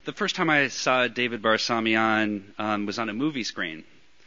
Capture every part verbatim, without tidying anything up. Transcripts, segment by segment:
The first time I saw David Barsamian um, was on a movie screen.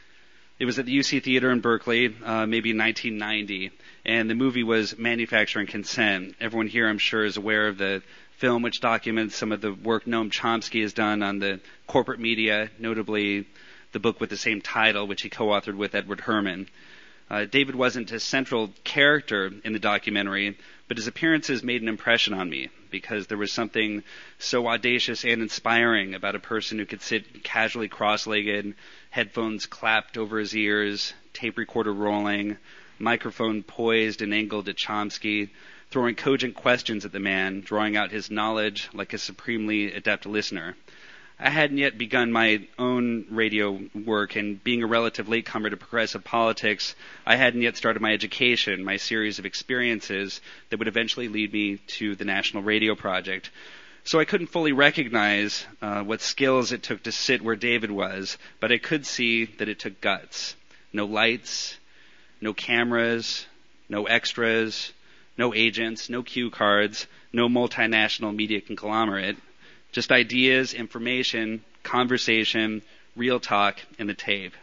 It was at the U C Theater in Berkeley, uh, maybe in nineteen ninety, and the movie was Manufacturing Consent. Everyone here, I'm sure, is aware of the film which documents some of the work Noam Chomsky has done on the corporate media, notably the book with the same title, which he co-authored with Edward Herman. Uh, David wasn't a central character in the documentary, but his appearances made an impression on me because there was something so audacious and inspiring about a person who could sit casually cross-legged, headphones clapped over his ears, tape recorder rolling, microphone poised and angled at Chomsky, throwing cogent questions at the man, drawing out his knowledge like a supremely adept listener. I hadn't yet begun my own radio work, and being a relative latecomer to progressive politics, I hadn't yet started my education, my series of experiences that would eventually lead me to the National Radio Project. So I couldn't fully recognize uh, what skills it took to sit where David was, but I could see that it took guts. No lights, no cameras, no extras, no agents, no cue cards, no multinational media conglomerate. Just ideas, information, conversation, real talk, and the tape.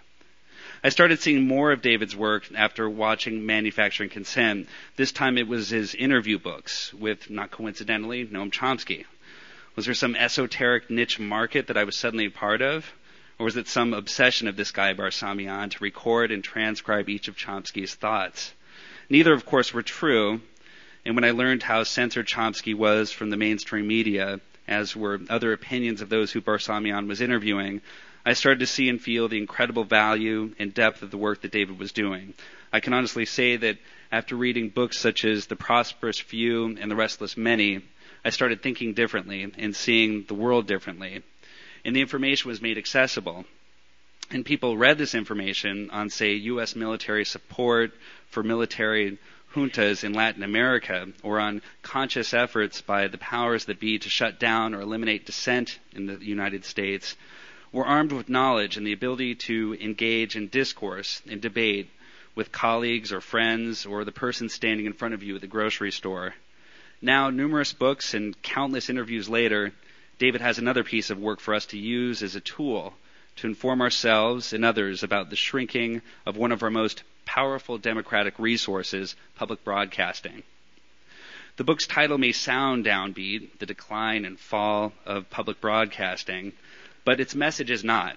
I started seeing more of David's work after watching Manufacturing Consent. This time it was his interview books with, not coincidentally, Noam Chomsky. Was there some esoteric niche market that I was suddenly a part of? Or was it some obsession of this guy Barsamian to record and transcribe each of Chomsky's thoughts? Neither, of course, were true. And when I learned how censored Chomsky was from the mainstream media, as were other opinions of those who Barsamian was interviewing, I started to see and feel the incredible value and depth of the work that David was doing. I can honestly say that after reading books such as The Prosperous Few and The Restless Many, I started thinking differently and seeing the world differently. And the information was made accessible. And people read this information on, say, U S military support for military juntas in Latin America, or on conscious efforts by the powers that be to shut down or eliminate dissent in the United States, were armed with knowledge and the ability to engage in discourse and debate with colleagues or friends or the person standing in front of you at the grocery store. Now, numerous books and countless interviews later, David has another piece of work for us to use as a tool to inform ourselves and others about the shrinking of one of our most powerful democratic resources, public broadcasting. The book's title may sound downbeat, The Decline and Fall of Public Broadcasting, but its message is not.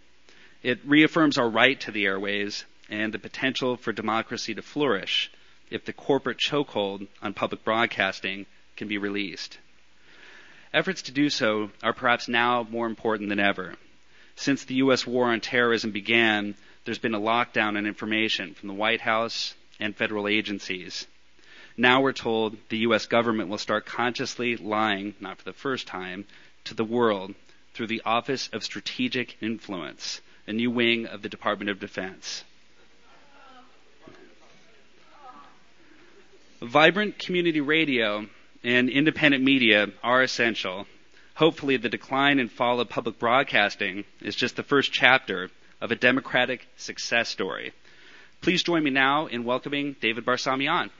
It reaffirms our right to the airways and the potential for democracy to flourish if the corporate chokehold on public broadcasting can be released. Efforts to do so are perhaps now more important than ever. Since the U S war on terrorism began, there's been a lockdown on information from the White House and federal agencies. Now we're told the U S government will start consciously lying, not for the first time, to the world through the Office of Strategic Influence, a new wing of the Department of Defense. Vibrant community radio and independent media are essential. Hopefully, the decline and fall of public broadcasting is just the first chapter of a democratic success story. Please join me now in welcoming David Barsamian.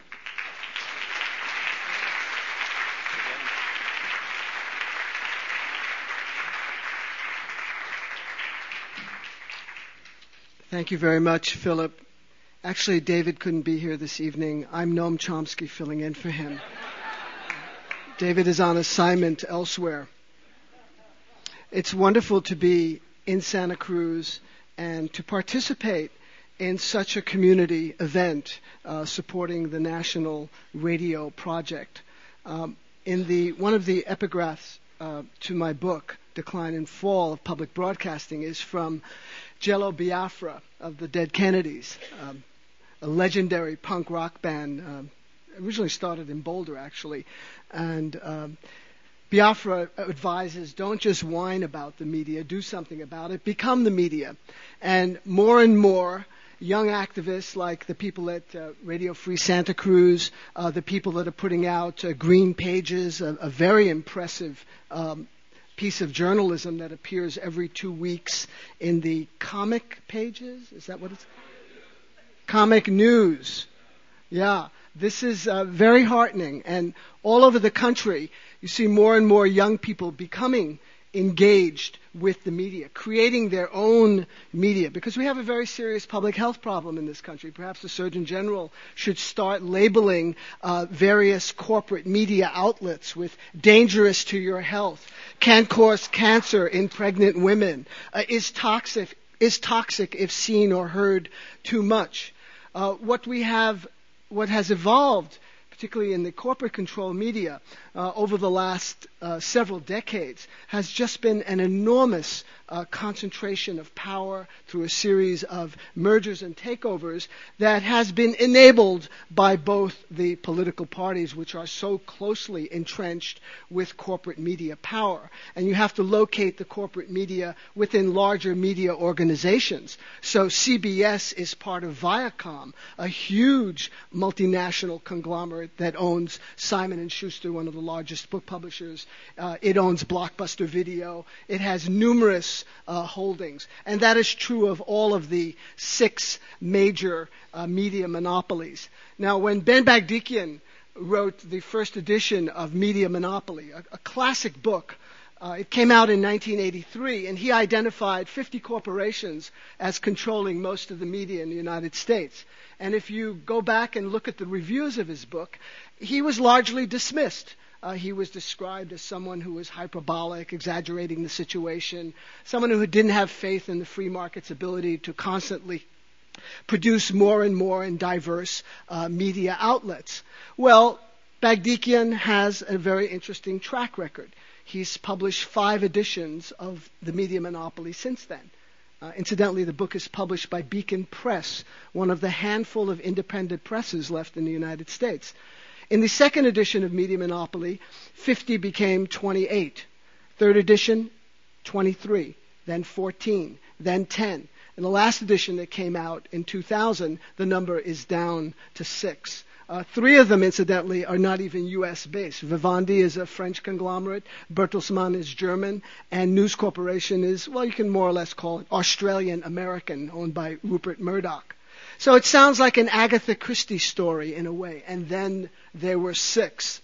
Thank you very much, Philip. Actually, David couldn't be here this evening. I'm Noam Chomsky filling in for him. David is on assignment elsewhere. It's wonderful to be in Santa Cruz and to participate in such a community event uh, supporting the National Radio Project. Um, in the one of the epigraphs uh, to my book, Decline and Fall of Public Broadcasting, is from Jello Biafra of the Dead Kennedys, um, a legendary punk rock band, um, originally started in Boulder, actually. And um, Biafra advises, don't just whine about the media, do something about it, become the media. And more and more young activists like the people at uh, Radio Free Santa Cruz, uh, the people that are putting out uh, Green Pages, a, a very impressive um, piece of journalism that appears every two weeks in the Comic Pages. Is that what it's? Comic News. Yeah, this is uh, very heartening. And all over the country, you see more and more young people becoming engaged with the media, creating their own media, because we have a very serious public health problem in this country. Perhaps the Surgeon General should start labeling uh, various corporate media outlets with dangerous to your health, can cause cancer in pregnant women, uh, is toxic, is toxic if seen or heard too much. Uh, what we have, what has evolved, particularly in the corporate control media, uh, over the last uh, several decades, has just been an enormous uh, concentration of power through a series of mergers and takeovers that has been enabled by both the political parties, which are so closely entrenched with corporate media power. And you have to locate the corporate media within larger media organizations. So C B S is part of Viacom, a huge multinational conglomerate that owns Simon and Schuster, one of the largest book publishers. Uh, it owns Blockbuster Video. It has numerous uh, holdings. And that is true of all of the six major uh, media monopolies. Now, when Ben Bagdikian wrote the first edition of Media Monopoly, a, a classic book, Uh, it came out in nineteen eighty-three, and he identified fifty corporations as controlling most of the media in the United States. And if you go back and look at the reviews of his book, he was largely dismissed. Uh, he was described as someone who was hyperbolic, exaggerating the situation, someone who didn't have faith in the free market's ability to constantly produce more and more and diverse uh, media outlets. Well, Bagdikian has a very interesting track record. He's published five editions of The Media Monopoly since then. Uh, incidentally, the book is published by Beacon Press, one of the handful of independent presses left in the United States. In the second edition of Media Monopoly, fifty became twenty-eight. Third edition, twenty-three, then fourteen, then ten. In the last edition that came out in two thousand, the number is down to six. Uh, three of them, incidentally, are not even U S based. Vivendi is a French conglomerate, Bertelsmann is German, and News Corporation is, well, you can more or less call it Australian-American, owned by Rupert Murdoch. So it sounds like an Agatha Christie story in a way, and then there were six.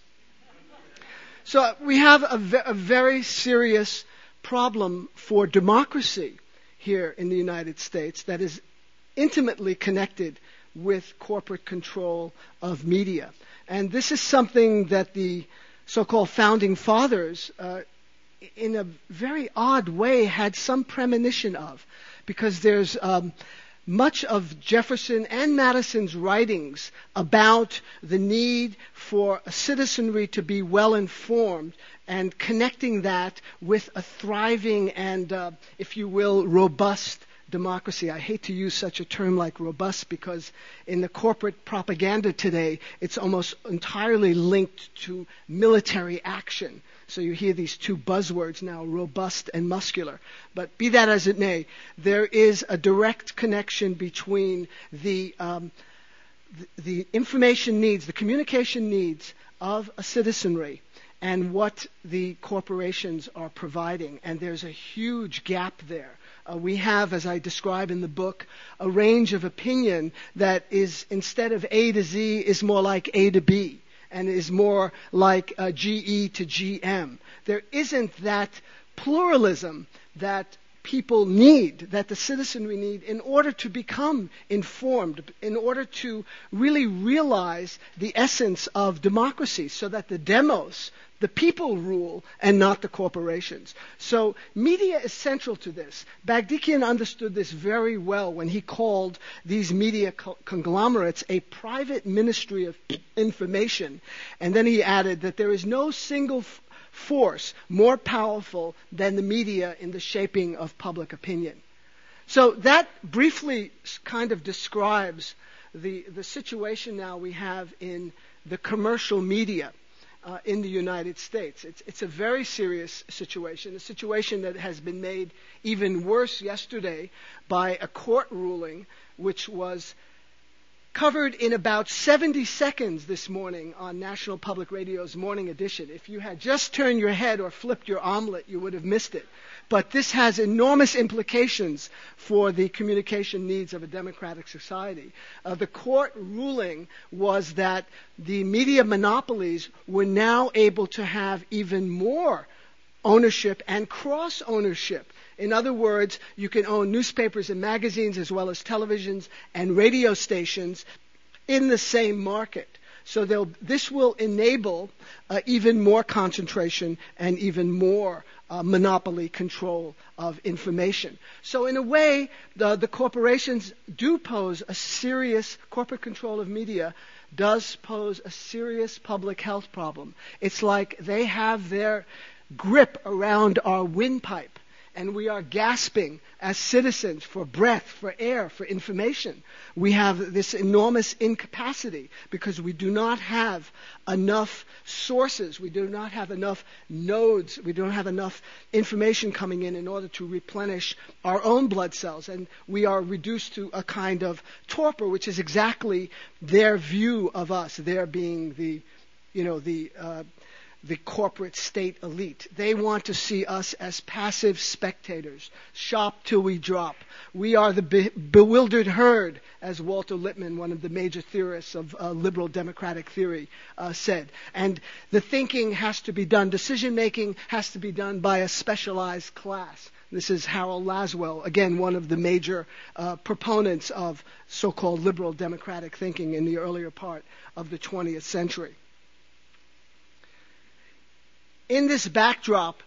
So we have a, ve- a very serious problem for democracy here in the United States that is intimately connected with corporate control of media. And this is something that the so-called founding fathers, uh, in a very odd way, had some premonition of, because there's um, much of Jefferson and Madison's writings about the need for a citizenry to be well informed and connecting that with a thriving and, uh, if you will, robust democracy. I hate to use such a term like robust, because in the corporate propaganda today, it's almost entirely linked to military action. So you hear these two buzzwords now, robust and muscular. But be that as it may, there is a direct connection between the, um, the, the information needs, the communication needs of a citizenry and what the corporations are providing. And there's a huge gap there. Uh, we have, as I describe in the book, a range of opinion that is, instead of A to Z, is more like A to B, and is more like uh, G E to G M. There isn't that pluralism that people need, that the citizenry need, in order to become informed, in order to really realize the essence of democracy, so that the demos, the people rule and not the corporations. So media is central to this. Bagdikian understood this very well when he called these media co- conglomerates a private ministry of information. And then he added that there is no single f- force more powerful than the media in the shaping of public opinion. So that briefly kind of describes the, the situation now we have in the commercial media Uh, in the United States. It's, it's a very serious situation, a situation that has been made even worse yesterday by a court ruling which was covered in about seventy seconds this morning on National Public Radio's Morning Edition. If you had just turned your head or flipped your omelet, you would have missed it. But this has enormous implications for the communication needs of a democratic society. Uh, the court ruling was that the media monopolies were now able to have even more ownership and cross-ownership. In other words, you can own newspapers and magazines as well as televisions and radio stations in the same market. So this will enable uh, even more concentration and even more uh, monopoly control of information. So in a way, the, the corporations do pose a serious, corporate control of media does pose a serious public health problem. It's like they have their grip around our windpipe, and we are gasping as citizens for breath, for air, for information. We have this enormous incapacity because we do not have enough sources. We do not have enough nodes. We don't have enough information coming in in order to replenish our own blood cells. And we are reduced to a kind of torpor, which is exactly their view of us, their being the, you know, the... Uh, the corporate state elite. They want to see us as passive spectators, shop till we drop. We are the be- bewildered herd, as Walter Lippmann, one of the major theorists of uh, liberal democratic theory, uh, said. And the thinking has to be done, decision-making has to be done by a specialized class. This is Harold Laswell, again, one of the major uh, proponents of so-called liberal democratic thinking in the earlier part of the twentieth century. In this backdrop,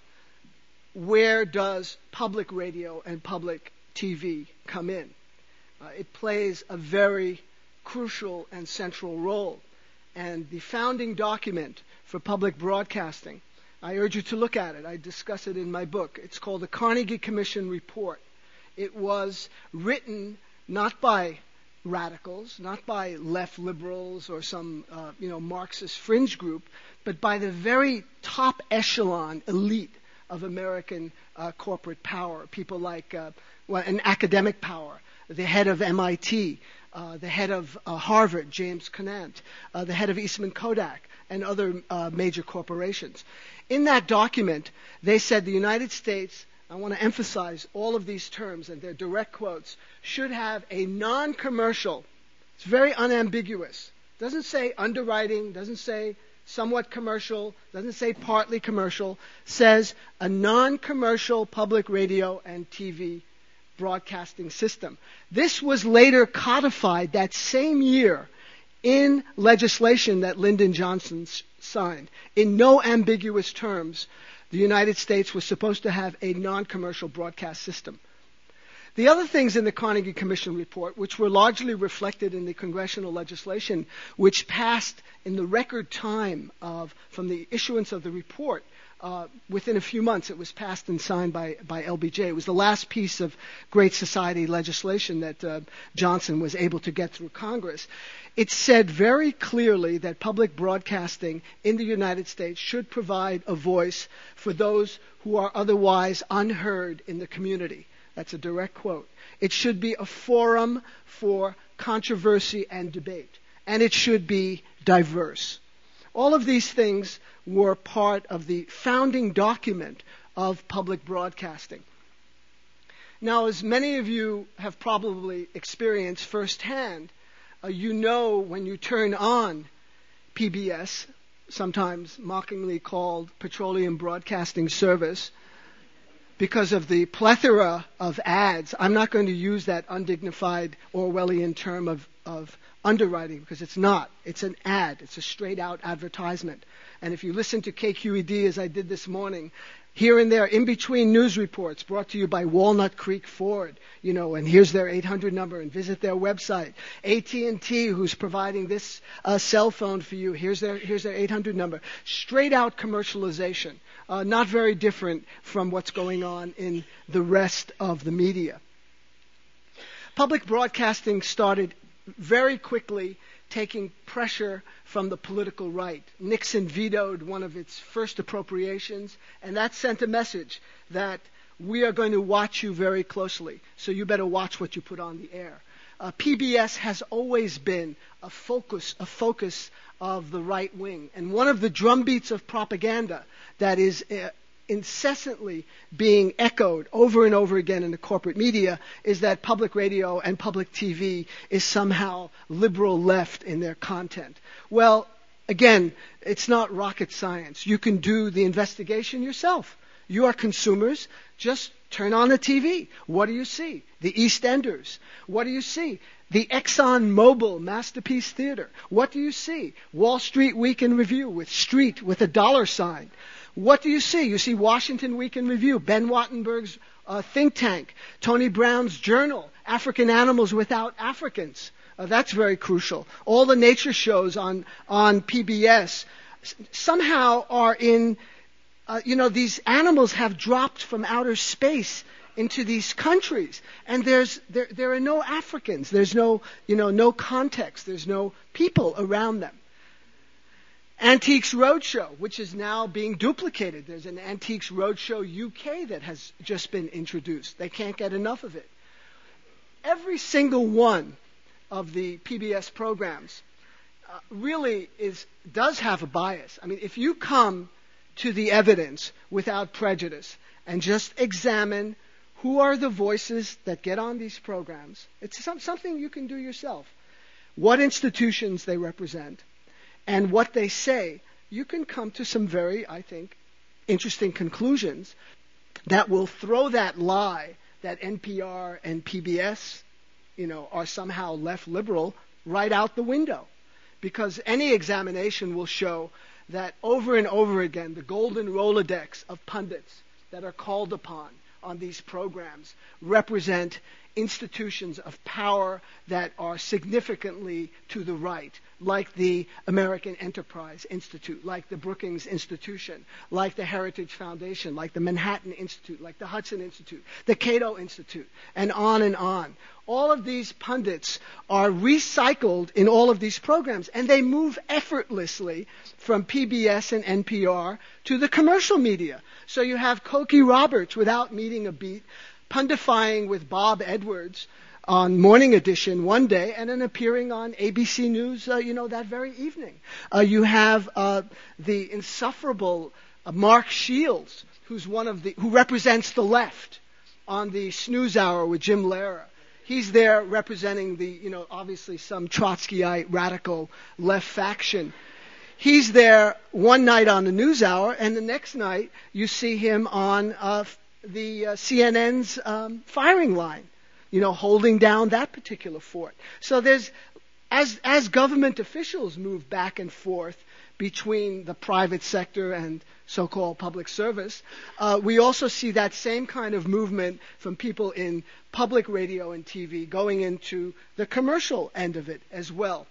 where does public radio and public T V come in? Uh, it plays a very crucial and central role. And the founding document for public broadcasting, I urge you to look at it. I discuss it in my book. It's called the Carnegie Commission Report. It was written not by radicals, not by left liberals or some uh, you know Marxist fringe group, but by the very top echelon elite of American uh, corporate power, people like uh, well, an academic power, the head of M I T, uh, the head of uh, Harvard, James Conant, uh, the head of Eastman Kodak, and other uh, major corporations. In that document, they said the United States, I want to emphasize all of these terms, and they're direct quotes, should have a non-commercial, it's very unambiguous, doesn't say underwriting, doesn't say somewhat commercial, doesn't say partly commercial, says a non-commercial public radio and T V broadcasting system. This was later codified that same year in legislation that Lyndon Johnson s- signed. In no ambiguous terms, the United States was supposed to have a non-commercial broadcast system. The other things in the Carnegie Commission report, which were largely reflected in the congressional legislation, which passed in the record time of from the issuance of the report, uh, within a few months it was passed and signed by, by L B J. It was the last piece of Great Society legislation that uh, Johnson was able to get through Congress. It said very clearly that public broadcasting in the United States should provide a voice for those who are otherwise unheard in the community. That's a direct quote. It should be a forum for controversy and debate, and it should be diverse. All of these things were part of the founding document of public broadcasting. Now, as many of you have probably experienced firsthand, uh, you know when you turn on P B S, sometimes mockingly called Petroleum Broadcasting Service, because of the plethora of ads. I'm not going to use that undignified Orwellian term of, of underwriting because it's not. It's an ad. It's a straight-out advertisement. And if you listen to K Q E D as I did this morning, here and there, in between news reports brought to you by Walnut Creek Ford, you know, and here's their eight hundred number, and visit their website. A T and T, who's providing this uh, cell phone for you, here's their here's their eight hundred number. Straight out commercialization, uh, not very different from what's going on in the rest of the media. Public broadcasting started very quickly taking pressure from the political right. Nixon vetoed one of its first appropriations, and that sent a message that we are going to watch you very closely, so you better watch what you put on the air. Uh, P B S has always been a focus, a focus of the right wing, and one of the drumbeats of propaganda that is uh, incessantly being echoed over and over again in the corporate media is that public radio and public T V is somehow liberal left in their content. Well, again, it's not rocket science. You can do the investigation yourself. You are consumers. Just turn on the T V. What do you see? The EastEnders. What do you see? The Exxon Mobil Masterpiece Theater. What do you see? Wall Street Week in Review with street with a dollar sign. What do you see? You see Washington Week in Review, Ben Wattenberg's uh, think tank, Tony Brown's journal, African Animals Without Africans. Uh, that's very crucial. All the nature shows on, on P B S s- somehow are in, uh, you know, these animals have dropped from outer space into these countries, and there's there there are no Africans. There's no you know no context. There's no people around them. Antiques Roadshow, which is now being duplicated. There's an Antiques Roadshow U K that has just been introduced. They can't get enough of it. Every single one of the P B S programs uh, really is does have a bias. I mean, if you come to the evidence without prejudice and just examine who are the voices that get on these programs, it's some, something you can do yourself. What institutions they represent and what they say, you can come to some very, I think, interesting conclusions that will throw that lie that N P R and P B S, you know, are somehow left liberal right out the window. Because any examination will show that over and over again, the golden Rolodex of pundits that are called upon on these programs represent institutions of power that are significantly to the right, like the American Enterprise Institute, like the Brookings Institution, like the Heritage Foundation, like the Manhattan Institute, like the Hudson Institute, the Cato Institute, and on and on. All of these pundits are recycled in all of these programs, and they move effortlessly from P B S and N P R to the commercial media. So you have Cokie Roberts, without meeting a beat, pundifying with Bob Edwards on Morning Edition one day and then appearing on A B C News, uh, you know, that very evening. Uh, you have uh, the insufferable uh, Mark Shields, who's one of the who represents the left on the Snooze Hour with Jim Lehrer. He's there representing the, you know, obviously some Trotskyite radical left faction. He's there one night on the News Hour, and the next night you see him on uh, the uh, C N N's um, firing line, you know, holding down that particular fort. So there's, as as government officials move back and forth between the private sector and so-called public service, uh, we also see that same kind of movement from people in public radio and T V going into the commercial end of it as well.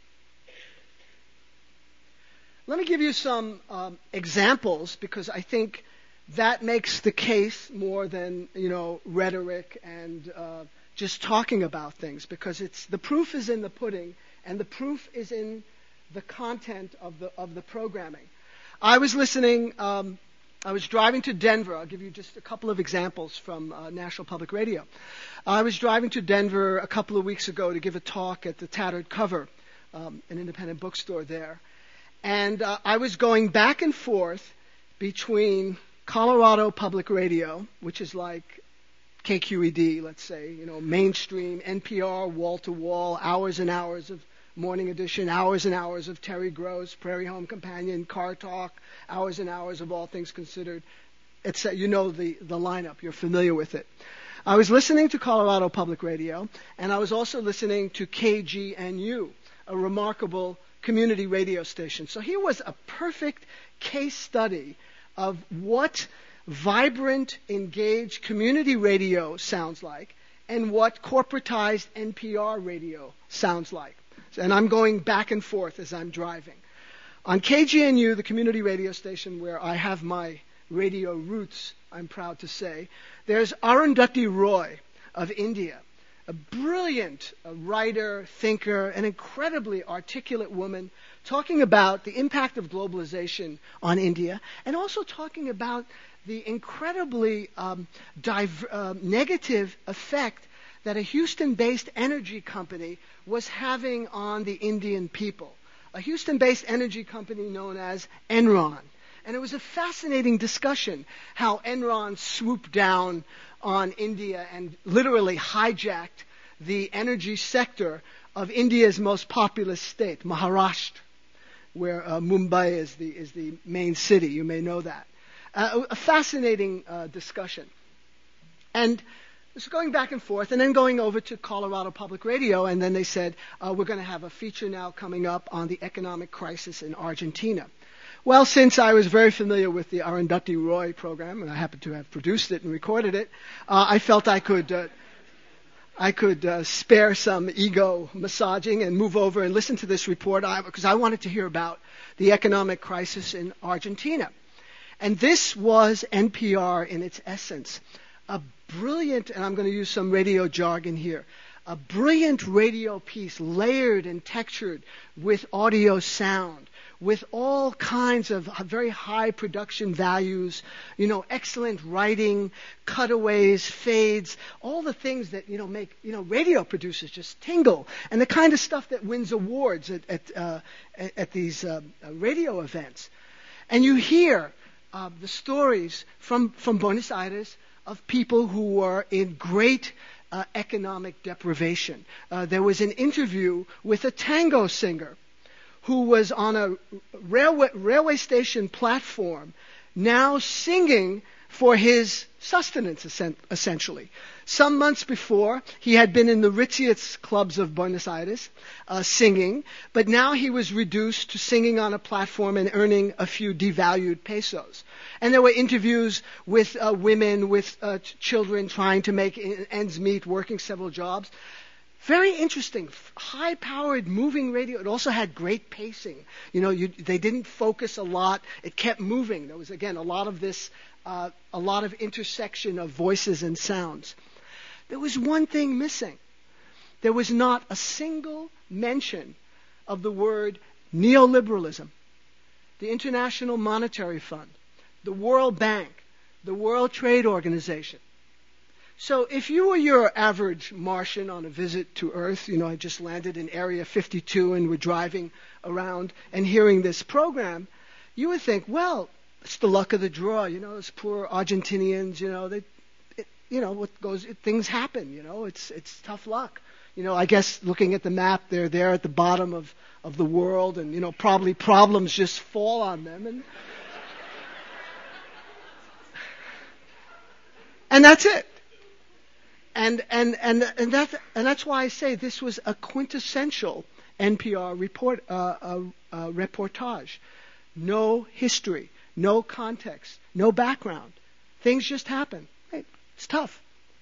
Let me give you some um, examples, because I think that makes the case more than, you know, rhetoric and uh, just talking about things, because it's the proof is in the pudding, and the proof is in the content of the of the programming. I was listening. Um, I was driving to Denver. I'll give you just a couple of examples from uh, National Public Radio. I was driving to Denver a couple of weeks ago to give a talk at the Tattered Cover, um, an independent bookstore there, and uh, I was going back and forth between Colorado Public Radio, which is like K Q E D, let's say, you know, mainstream, N P R, wall-to-wall, hours and hours of Morning Edition, hours and hours of Terry Gross, Prairie Home Companion, Car Talk, hours and hours of All Things Considered. It's, uh, you know the, the lineup. You're familiar with it. I was listening to Colorado Public Radio, and I was also listening to K G N U, a remarkable community radio station. So here was a perfect case study of what vibrant, engaged community radio sounds like and what corporatized N P R radio sounds like. And I'm going back and forth as I'm driving. On K G N U, the community radio station where I have my radio roots, I'm proud to say, there's Arundhati Roy of India, a brilliant a writer, thinker, an incredibly articulate woman, talking about the impact of globalization on India, and also talking about the incredibly um, div- uh, negative effect that a Houston-based energy company was having on the Indian people. A Houston-based energy company known as Enron. And it was a fascinating discussion how Enron swooped down on India and literally hijacked the energy sector of India's most populous state, Maharashtra, where uh, Mumbai is the is the main city. You may know that. Uh, a fascinating uh, discussion. And so going back and forth, and then going over to Colorado Public Radio, and then they said, uh, we're going to have a feature now coming up on the economic crisis in Argentina. Well, since I was very familiar with the Arundhati Roy program, and I happen to have produced it and recorded it, uh, I felt I could uh, I could uh, spare some ego massaging and move over and listen to this report, because I, I wanted to hear about the economic crisis in Argentina. And this was N P R in its essence. A brilliant, and I'm going to use some radio jargon here, a brilliant radio piece layered and textured with audio sound, with all kinds of very high production values, you know, excellent writing, cutaways, fades, all the things that, you know, make, you know, radio producers just tingle, and the kind of stuff that wins awards at, at, uh, at, at these uh, radio events. And you hear uh, the stories from, from Buenos Aires of people who were in great uh, economic deprivation. Uh, there was an interview with a tango singer who was on a railway, railway station platform, now singing for his sustenance, essentially. Some months before, he had been in the ritziest clubs of Buenos Aires uh, singing, but now he was reduced to singing on a platform and earning a few devalued pesos. And there were interviews with uh, women, with uh, ch- children trying to make ends meet, working several jobs. Very interesting, high-powered, moving radio. It also had great pacing. You know, you, they didn't focus a lot. It kept moving. There was, again, a lot of this, uh, a lot of intersection of voices and sounds. There was one thing missing. There was not a single mention of the word neoliberalism, the International Monetary Fund, the World Bank, the World Trade Organization. So if you were your average Martian on a visit to Earth, you know, I just landed in Area fifty-two and we're driving around and hearing this program, you would think, well, it's the luck of the draw, you know, those poor Argentinians, you know, they, it, you know, what goes, it, things happen, you know, it's it's tough luck. You know, I guess looking at the map, they're there at the bottom of, of the world, and, you know, probably problems just fall on them, and and that's it. And and and and that and that's why I say this was a quintessential N P R report uh, uh, uh, reportage. No history, no context, no background. Things just happen. Right? It's tough.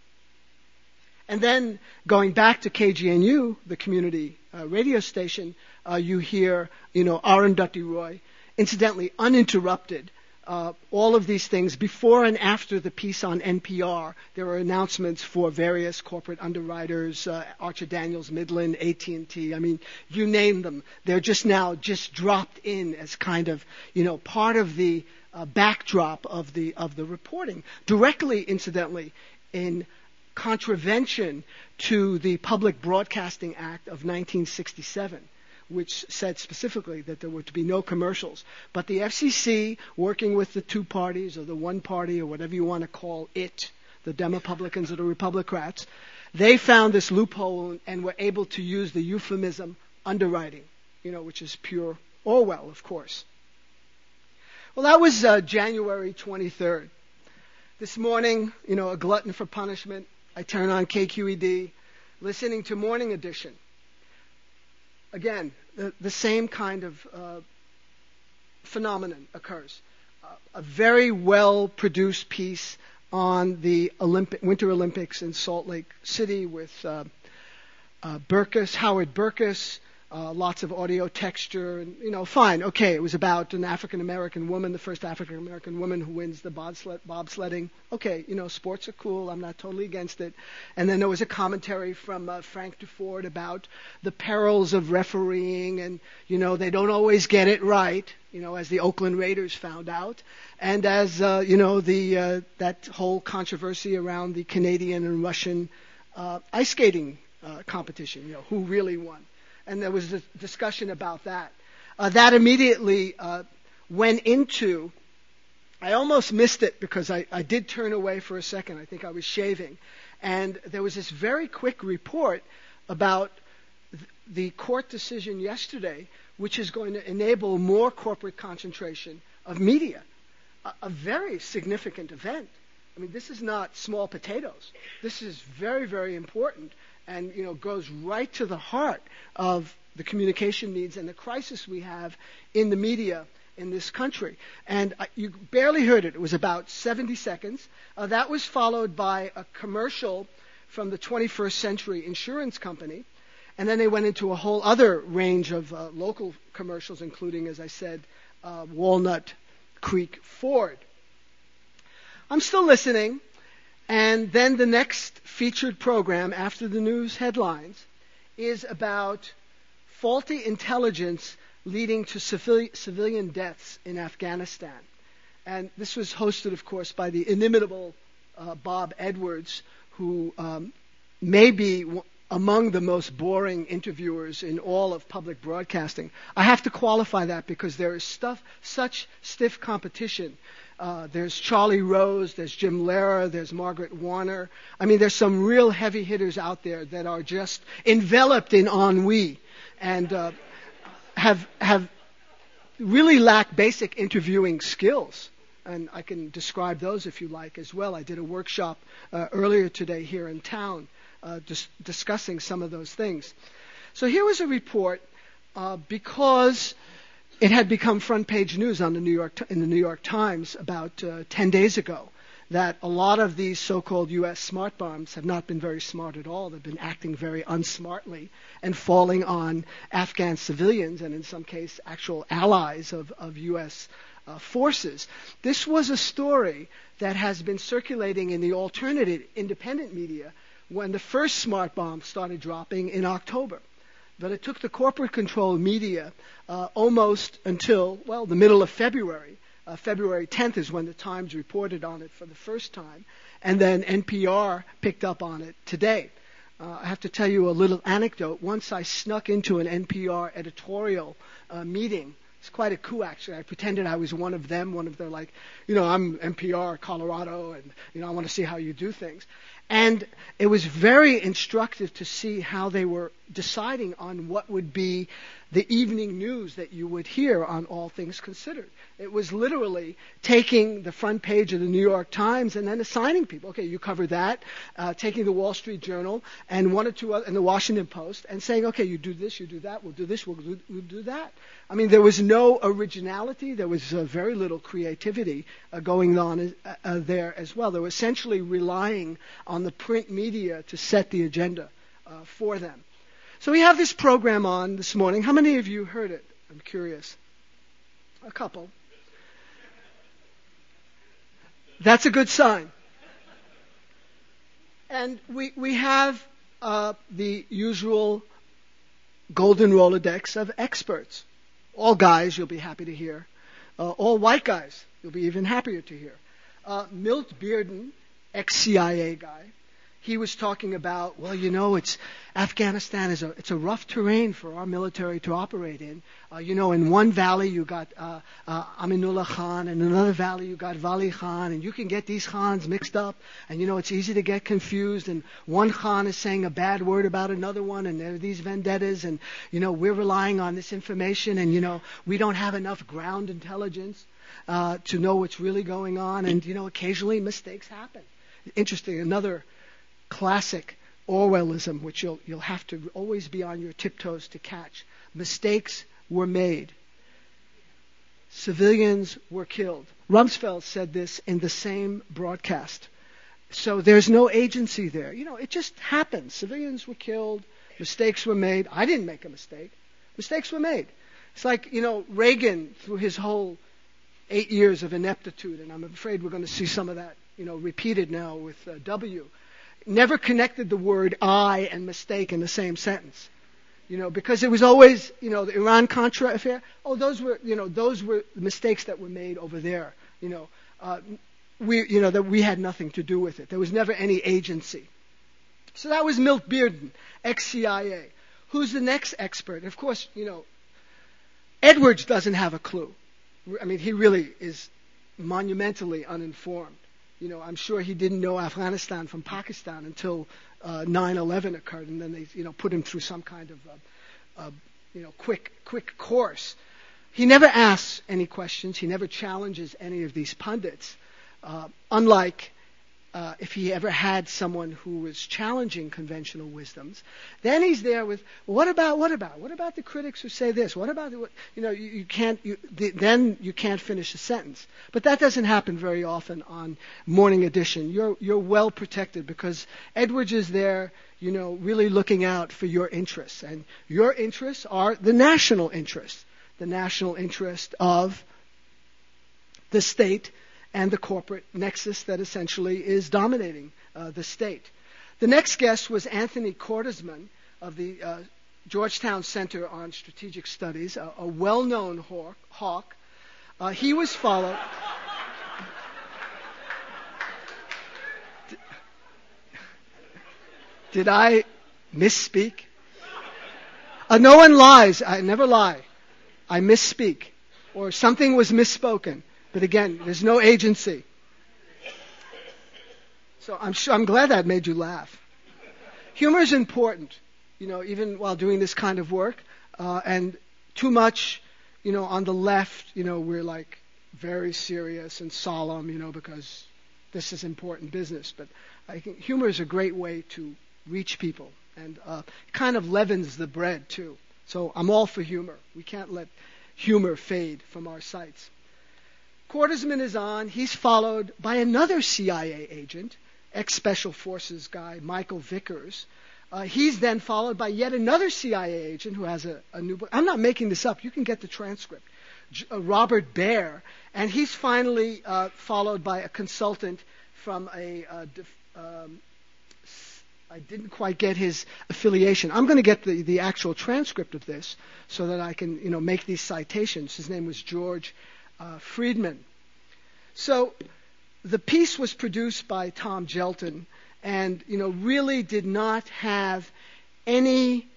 And then going back to K G N U, the community uh, radio station, uh, you hear, you know, Arundhati Roy, incidentally uninterrupted. Uh, all of these things before and after the piece on N P R. There were announcements for various corporate underwriters, uh, Archer Daniels Midland, A T and T. I mean, you name them. They're just now just dropped in as kind of, you know, part of the uh, backdrop of the of the reporting. Directly, incidentally, in contravention to the Public Broadcasting Act of nineteen sixty-seven. Which said specifically that there were to be no commercials. But the F C C, working with the two parties or the one party or whatever you want to call it, the Demopublicans or the Republicrats, they found this loophole and were able to use the euphemism underwriting, you know, which is pure Orwell, of course. Well, that was uh, January twenty-third. This morning, you know, a glutton for punishment, I turn on K Q E D, listening to Morning Edition. Again, the, the same kind of uh, phenomenon occurs. Uh, a very well-produced piece on the Olympic, Winter Olympics in Salt Lake City with uh, uh, Burkus, Howard Burkus, uh, lots of audio texture, and, you know, fine, okay, it was about an African-American woman, the first African-American woman who wins the bobsled, bobsledding. Okay, you know, sports are cool, I'm not totally against it. And then there was a commentary from uh, Frank Duford about the perils of refereeing, and, you know, they don't always get it right, you know, as the Oakland Raiders found out, and as, uh, you know, the uh, that whole controversy around the Canadian and Russian uh, ice skating uh, competition, you know, who really won. And there was a discussion about that. Uh, that immediately uh, went into, I almost missed it because I, I did turn away for a second. I think I was shaving. And there was this very quick report about th- the court decision yesterday, which is going to enable more corporate concentration of media. a, a very significant event. I mean, this is not small potatoes. This is very, very important, and you know, goes right to the heart of the communication needs and the crisis we have in the media in this country. And uh, you barely heard it. It was about seventy seconds. Uh, that was followed by a commercial from the twenty-first Century Insurance Company. And then they went into a whole other range of uh, local commercials, including, as I said, uh, Walnut Creek Ford. I'm still listening. And then the next featured program after the news headlines is about faulty intelligence leading to civili- civilian deaths in Afghanistan. And this was hosted, of course, by the inimitable uh, Bob Edwards, who um, may be w- among the most boring interviewers in all of public broadcasting. I have to qualify that because there is stuff, such stiff competition. Uh, there's Charlie Rose, there's Jim Lehrer, there's Margaret Warner. I mean, there's some real heavy hitters out there that are just enveloped in ennui and uh, have have really lack basic interviewing skills. And I can describe those if you like as well. I did a workshop uh, earlier today here in town uh, dis- discussing some of those things. So here was a report uh, because it had become front page news on the New York in the New York Times about uh, ten days ago that a lot of these so-called U S smart bombs have not been very smart at all. They've been acting very unsmartly and falling on Afghan civilians and in some case actual allies of, of U S uh, forces. This was a story that has been circulating in the alternative independent media when the first smart bomb started dropping in October. But it took the corporate-controlled media uh, almost until, well, the middle of February. Uh, February tenth is when the Times reported on it for the first time. And then N P R picked up on it today. Uh, I have to tell you a little anecdote. Once I snuck into an N P R editorial uh, meeting. It's quite a coup, actually. I pretended I was one of them, one of their, like, you know, I'm N P R, Colorado, and, you know, I want to see how you do things. And it was very instructive to see how they were deciding on what would be the evening news that you would hear on All Things Considered. It was literally taking the front page of the New York Times and then assigning people. Okay, you cover that. Uh, taking the Wall Street Journal and one or two other, and the Washington Post and saying, okay, you do this, you do that, we'll do this, we'll do, we'll do that. I mean, there was no originality. There was uh, very little creativity uh, going on uh, uh, there as well. They were essentially relying on the print media to set the agenda uh, for them. So we have this program on this morning. How many of you heard it? I'm curious. A couple. That's a good sign. And we we have uh, the usual golden Rolodex of experts. All guys, you'll be happy to hear. Uh, all white guys, you'll be even happier to hear. Uh, Milt Bearden, ex-C I A guy, he was talking about, well, you know, it's Afghanistan is a it's a rough terrain for our military to operate in. Uh, you know, in one valley you got uh, uh, Aminullah Khan, and in another valley you got Wali Khan, and you can get these Khans mixed up, and you know it's easy to get confused. And one Khan is saying a bad word about another one, and there are these vendettas, and you know we're relying on this information, and you know we don't have enough ground intelligence uh, to know what's really going on, and you know occasionally mistakes happen. Interesting, another classic Orwellism, which you'll you'll have to always be on your tiptoes to catch. Mistakes were made. Civilians were killed. Rumsfeld said this in the same broadcast. So there's no agency there. You know, it just happens. Civilians were killed. Mistakes were made. I didn't make a mistake. Mistakes were made. It's like, you know, Reagan, through his whole eight years of ineptitude, and I'm afraid we're going to see some of that, you know, repeated now with uh, W, never connected the word I and mistake in the same sentence. You know, because it was always, you know, the Iran-Contra affair. Oh, those were, you know, those were mistakes that were made over there. You know, uh, we, you know, that we had nothing to do with it. There was never any agency. So that was Milt Bearden, ex-C I A. Who's the next expert? Of course, you know, Edwards doesn't have a clue. I mean, he really is monumentally uninformed. You know, I'm sure he didn't know Afghanistan from Pakistan until uh, nine eleven occurred, and then they, you know, put him through some kind of, uh, uh, you know, quick, quick course. he never asks any questions. He never challenges any of these pundits, uh, unlike uh, if he ever had someone who was challenging conventional wisdoms. Then he's there with, well, what about, what about, what about the critics who say this? What about, the, what, you know, you, you can't, you, the, then you can't finish a sentence. But that doesn't happen very often on Morning Edition. You're, you're well protected because Edwards is there, you know, really looking out for your interests. And your interests are the national interests, the national interest of the state and the corporate nexus that essentially is dominating uh, the state. The next guest was Anthony Cordesman of the uh, Georgetown Center on Strategic Studies, a, a well-known hawk. hawk. Uh, he was followed... Did I misspeak? Uh, no one lies. I never lie. I misspeak. Or something was misspoken. But again, there's no agency. So I'm sure, I'm glad that made you laugh. Humor is important, you know, even while doing this kind of work. Uh, and too much, you know, on the left, you know, we're like very serious and solemn, you know, because this is important business. But I think humor is a great way to reach people, and uh, kind of leavens the bread too. So I'm all for humor. We can't let humor fade from our sights. Cordesman is on. He's followed by another C I A agent, ex-Special Forces guy, Michael Vickers. Uh, he's then followed by yet another C I A agent who has a, a new book. I'm not making this up. You can get the transcript. J- uh, Robert Baer. And he's finally uh, followed by a consultant from a... Uh, def- um, I didn't quite get his affiliation. I'm going to get the, the actual transcript of this so that I can, you know, make these citations. His name was George uh, Friedman. So the piece was produced by Tom Gelton and, you know, really did not have any...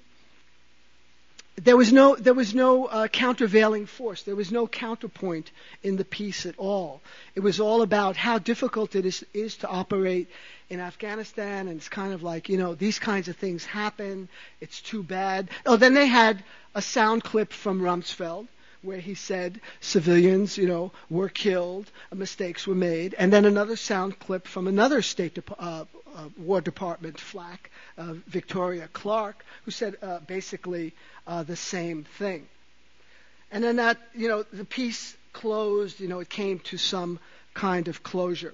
There was no there was no uh, countervailing force. There was no counterpoint in the piece at all. It was all about how difficult it is, is to operate in Afghanistan, and it's kind of like, you know, these kinds of things happen. It's too bad. Oh, then they had a sound clip from Rumsfeld where he said civilians, you know, were killed, mistakes were made, and then another sound clip from another State Dep- uh, uh, War Department flack, uh, Victoria Clark, who said uh, basically uh, the same thing. And then that, you know, the piece closed, you know, it came to some kind of closure.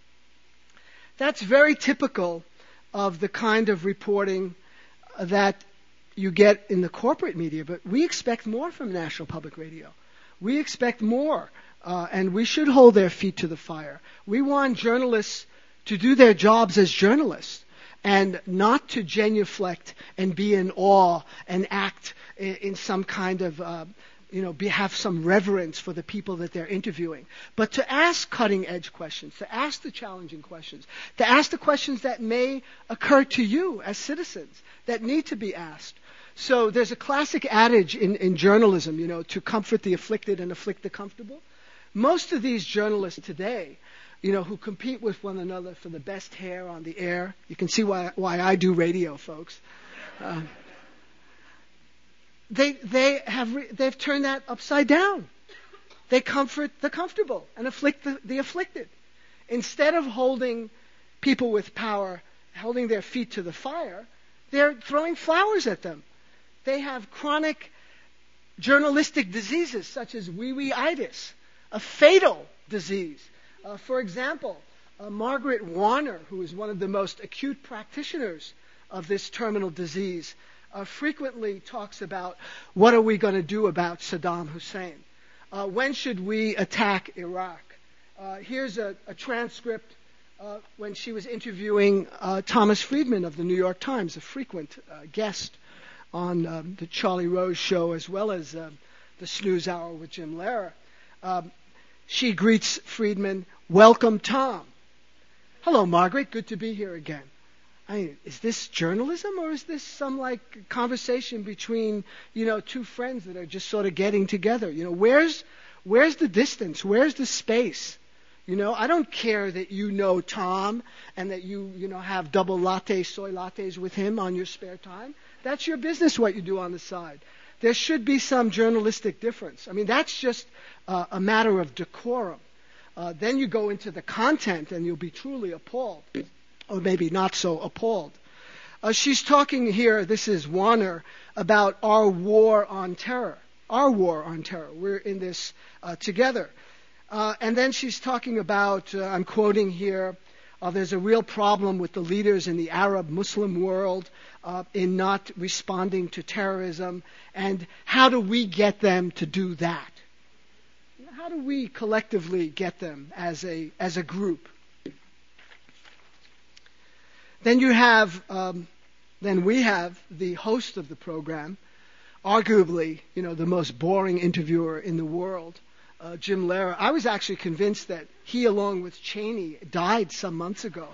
That's very typical of the kind of reporting that you get in the corporate media, but we expect more from National Public Radio. We expect more, uh, and we should hold their feet to the fire. We want journalists to do their jobs as journalists and not to genuflect and be in awe and act in, in some kind of, uh, you know, be, have some reverence for the people that they're interviewing, but to ask cutting-edge questions, to ask the challenging questions, to ask the questions that may occur to you as citizens that need to be asked. So there's a classic adage in, in journalism, you know, to comfort the afflicted and afflict the comfortable. Most of these journalists today, you know, who compete with one another for the best hair on the air, you can see why, why I do radio, folks. Uh, They they have re, they've turned that upside down. They comfort the comfortable and afflict the, the afflicted. Instead of holding people with power, holding their feet to the fire, they're throwing flowers at them. They have chronic journalistic diseases such as wee-wee-itis, a fatal disease. Uh, for example, uh, Margaret Warner, who is one of the most acute practitioners of this terminal disease, Uh, frequently talks about what are we going to do about Saddam Hussein? Uh, when should we attack Iraq? Uh, here's a, a transcript uh, when she was interviewing uh, Thomas Friedman of the New York Times, a frequent uh, guest on um, the Charlie Rose show as well as uh, the Snooze Hour with Jim Lehrer. Um, she greets Friedman, "Welcome, Tom." "Hello, Margaret. Good to be here again." I mean, is this journalism or is this some like conversation between, you know, two friends that are just sort of getting together? You know, where's where's the distance? Where's the space? You know, I don't care that you know Tom and that you, you know, have double latte soy lattes with him on your spare time. That's your business what you do on the side. there should be some journalistic difference. I mean, that's just uh, a matter of decorum. Uh, then you go into the content and you'll be truly appalled, or maybe not so appalled. Uh, she's talking here, this is Warner, about our war on terror. Our war on terror. We're in this uh, together. Uh, and then she's talking about, uh, I'm quoting here, uh, there's a real problem with the leaders in the Arab Muslim world uh, in not responding to terrorism. And how do we get them to do that? How do we collectively get them as a as a group? Then you have, um, then we have the host of the program, arguably, you know, the most boring interviewer in the world, uh, Jim Lehrer. I was actually convinced that he, along with Cheney, died some months ago.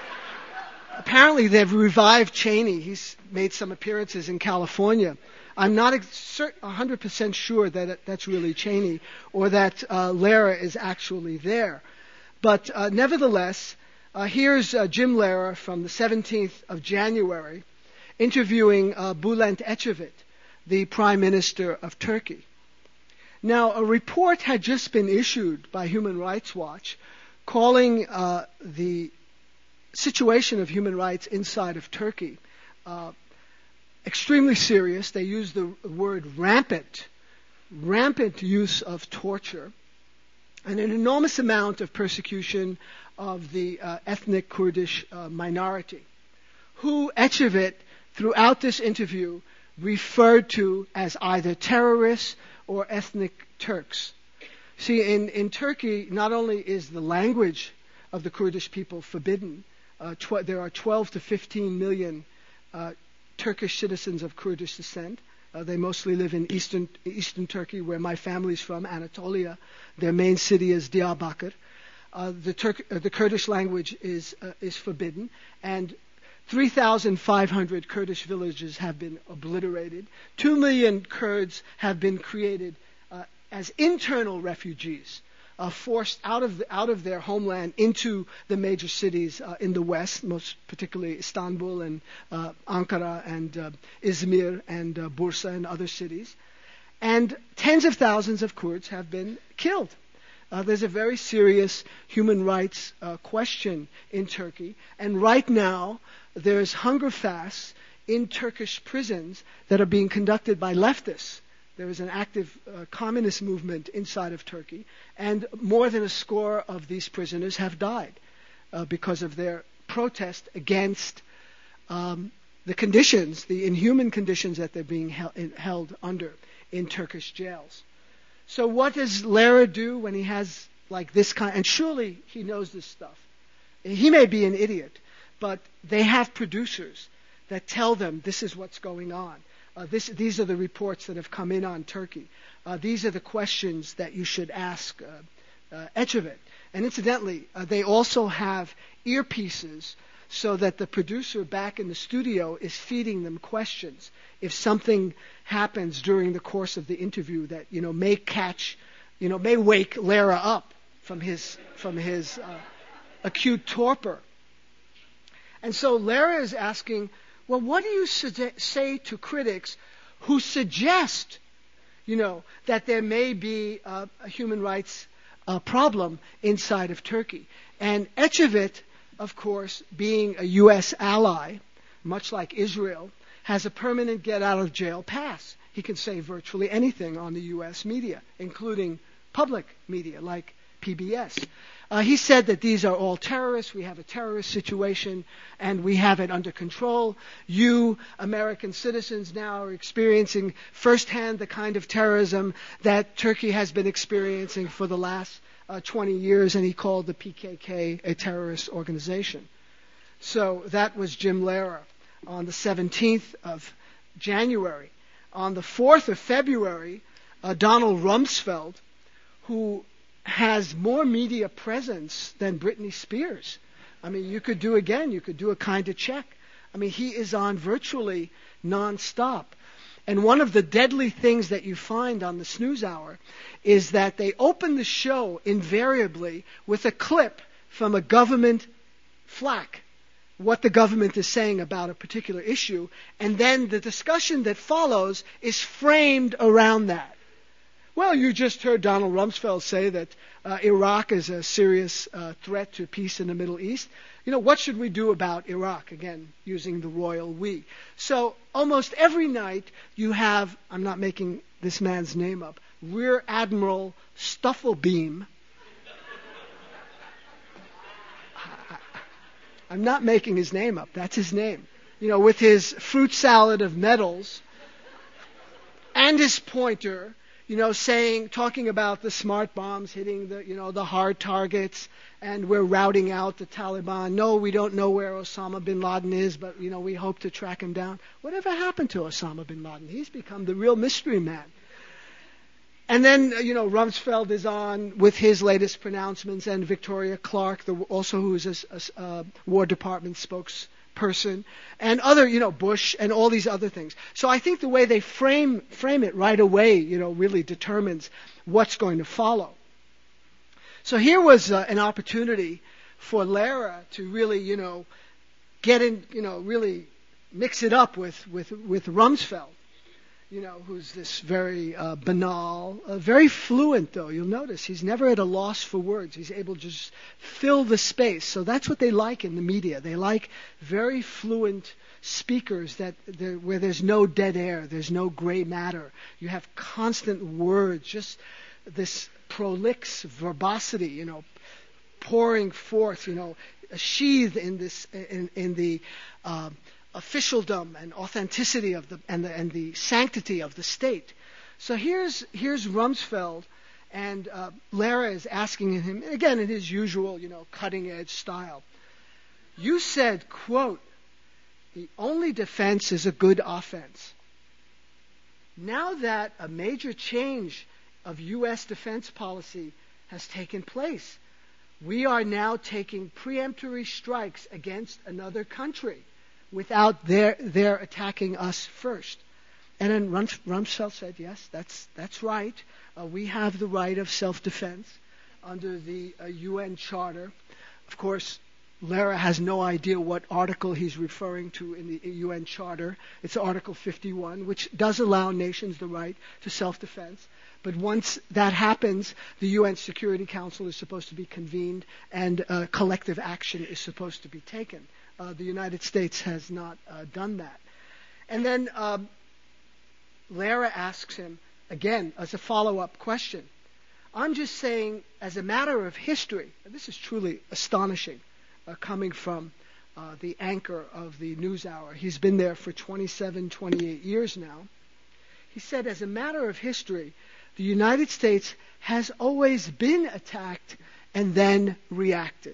Apparently, they've revived Cheney. He's made some appearances in California. I'm not one hundred percent sure that it, that's really Cheney or that uh, Lehrer is actually there. But uh, nevertheless, uh, here's uh, Jim Lehrer from the seventeenth of January interviewing uh, Bülent Ecevit, the Prime Minister of Turkey. Now, a report had just been issued by Human Rights Watch calling uh, the situation of human rights inside of Turkey uh, extremely serious. They use the word rampant, rampant use of torture, and an enormous amount of persecution of the uh, ethnic Kurdish uh, minority, who Ecevit, throughout this interview, referred to as either terrorists or ethnic Turks. See, in, in Turkey, not only is the language of the Kurdish people forbidden, uh, tw- there are twelve to fifteen million uh, Turkish citizens of Kurdish descent. Uh, they mostly live in eastern eastern Turkey, where my family's from, Anatolia. Their main city is Diyarbakir. Uh, the, Turk, uh, the Kurdish language is uh, is forbidden, and three thousand five hundred Kurdish villages have been obliterated. Two million Kurds have been created uh, as internal refugees, uh, forced out of the, out of their homeland into the major cities uh, in the west, most particularly Istanbul and uh, Ankara and uh, Izmir and uh, Bursa and other cities. And tens of thousands of Kurds have been killed. Uh, there's a very serious human rights uh, question in Turkey. And right now, there's hunger fasts in Turkish prisons that are being conducted by leftists. There is an active uh, communist movement inside of Turkey, and more than a score of these prisoners have died uh, because of their protest against um, the conditions, the inhuman conditions that they're being hel- held under in Turkish jails. So what does Lehrer do when he has like this kind? And surely he knows this stuff. He may be an idiot, but they have producers that tell them this is what's going on. Uh, this, these are the reports that have come in on Turkey. Uh, these are the questions that you should ask uh, uh, Ecevit. And incidentally, uh, they also have earpieces so that the producer back in the studio is feeding them questions. If something happens during the course of the interview that, you know, may catch, you know, may wake Lehrer up from his from his uh, acute torpor. And so Lehrer is asking, well, what do you su- say to critics who suggest, you know, that there may be uh, a human rights uh, problem inside of Turkey? And Ecevit, of course, being a U S ally, much like Israel, has a permanent get-out-of-jail pass. He can say virtually anything on the U S media, including public media like P B S. Uh, he said that these are all terrorists. We have a terrorist situation, and we have it under control. You, American citizens, now are experiencing firsthand the kind of terrorism that Turkey has been experiencing for the last uh, twenty years, and he called the P K K a terrorist organization. So that was Jim Lehrer on the seventeenth of January. On the fourth of February, uh, Donald Rumsfeld, who has more media presence than Britney Spears. I mean, you could do again, you could do a kind of check. I mean, he is on virtually nonstop. And one of the deadly things that you find on the Snooze Hour is that they open the show invariably with a clip from a government flak, what the government is saying about a particular issue, and then the discussion that follows is framed around that. Well, you just heard Donald Rumsfeld say that uh, Iraq is a serious uh, threat to peace in the Middle East. You know, what should we do about Iraq? Again, using the royal we. So almost every night you have, I'm not making this man's name up, Rear Admiral Stufflebeam. I'm not making his name up. That's his name. You know, with his fruit salad of medals and his pointer, you know, saying, talking about the smart bombs hitting the, you know, the hard targets, and we're routing out the Taliban. No, we don't know where Osama bin Laden is, but, you know, we hope to track him down. Whatever happened to Osama bin Laden? He's become the real mystery man. And then, you know, Rumsfeld is on with his latest pronouncements, and Victoria Clark, the, also who is a, a, a War Department spokesperson, and other, you know, Bush, and all these other things. So I think the way they frame frame it right away, you know, really determines what's going to follow. So here was uh, an opportunity for Lara to really, you know, get in, you know, really mix it up with with with Rumsfeld. You know, who's this very uh, banal, uh, very fluent, though. You'll notice he's never at a loss for words. He's able to just fill the space. So that's what they like in the media. They like very fluent speakers that where there's no dead air, there's no gray matter. You have constant words, just this prolix verbosity, you know, pouring forth, you know, a sheath in this in, in the uh, officialdom and authenticity of the and the and the sanctity of the state. So here's here's Rumsfeld, and uh, Lara is asking him again in his usual, you know, cutting edge style. You said, quote, "The only defense is a good offense." Now that a major change of U S defense policy has taken place, we are now taking preemptory strikes against another country without their their attacking us first. And then Rumsfeld said, yes, that's that's right. Uh, we have the right of self-defense under the uh, U N Charter. Of course, Lara has no idea what article he's referring to in the U N Charter. It's Article fifty-one, which does allow nations the right to self-defense. But once that happens, the U N Security Council is supposed to be convened, and uh, collective action is supposed to be taken. Uh, the United States has not uh, done that. And then um, Lara asks him, again, as a follow-up question, I'm just saying, as a matter of history, and this is truly astonishing, uh, coming from uh, the anchor of the NewsHour. He's been there for twenty-seven, twenty-eight years now. He said, as a matter of history, the United States has always been attacked and then reacted.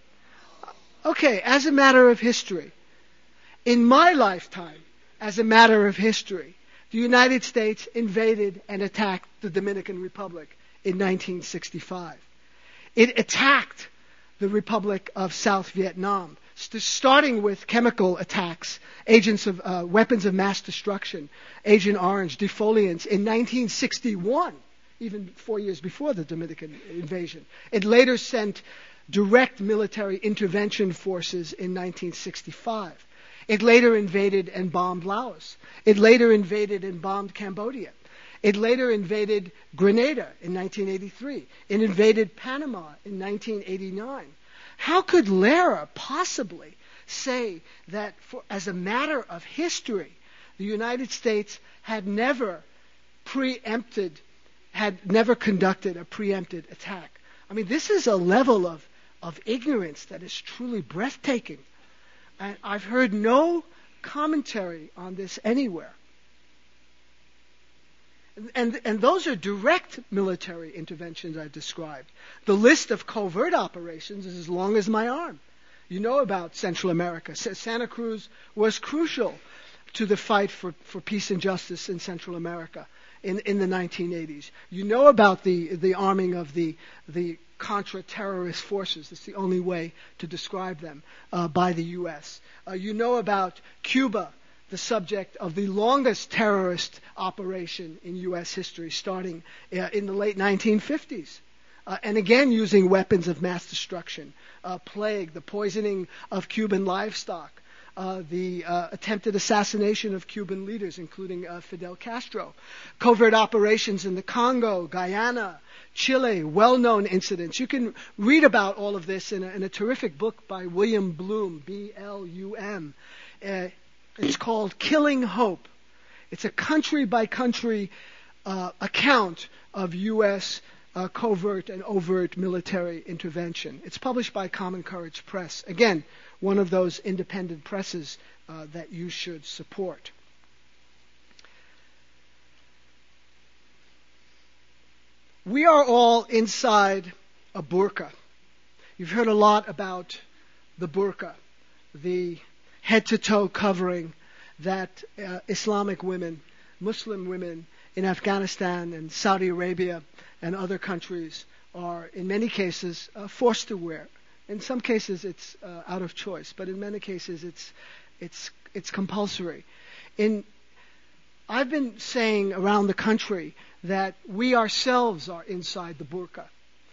Okay, as a matter of history, in my lifetime, as a matter of history, the United States invaded and attacked the Dominican Republic in nineteen sixty-five. It attacked the Republic of South Vietnam, st- starting with chemical attacks, agents of uh, weapons of mass destruction, Agent Orange, defoliants, in nineteen sixty-one, even four years before the Dominican invasion. It later sent direct military intervention forces in nineteen sixty-five. It later invaded and bombed Laos. It later invaded and bombed Cambodia. It later invaded Grenada in nineteen eighty-three. It invaded Panama in nineteen eighty-nine. How could Lara possibly say that for, as a matter of history, the United States had never preempted, had never conducted a preempted attack? I mean, this is a level of of ignorance that is truly breathtaking. And I've heard no commentary on this anywhere. And, and, and those are direct military interventions I've described. The list of covert operations is as long as my arm. You know about Central America. S- Santa Cruz was crucial to the fight for, for peace and justice in Central America in, in the nineteen eighties. You know about the, the arming of the, the Contra terrorist forces. It's the only way to describe them uh, by the U S. Uh, you know about Cuba, the subject of the longest terrorist operation in U S history, starting uh, in the late nineteen fifties. uh, and again using weapons of mass destruction, uh, plague, the poisoning of Cuban livestock, uh, the uh, attempted assassination of Cuban leaders, including uh, Fidel Castro, covert operations in the Congo, Guyana, Chile, well-known incidents. You can read about all of this in a, in a terrific book by William Bloom, B L U M. Uh, it's called Killing Hope. It's a country-by-country uh, account of U S uh, covert and overt military intervention. It's published by Common Courage Press. Again, one of those independent presses uh, that you should support. We are all inside a burqa. You've heard a lot about the burqa, the head-to-toe covering that uh, Islamic women, Muslim women in Afghanistan and Saudi Arabia and other countries are, in many cases, uh, forced to wear. In some cases, it's uh, out of choice, but in many cases, it's it's it's compulsory. In I've been saying around the country that we ourselves are inside the burqa.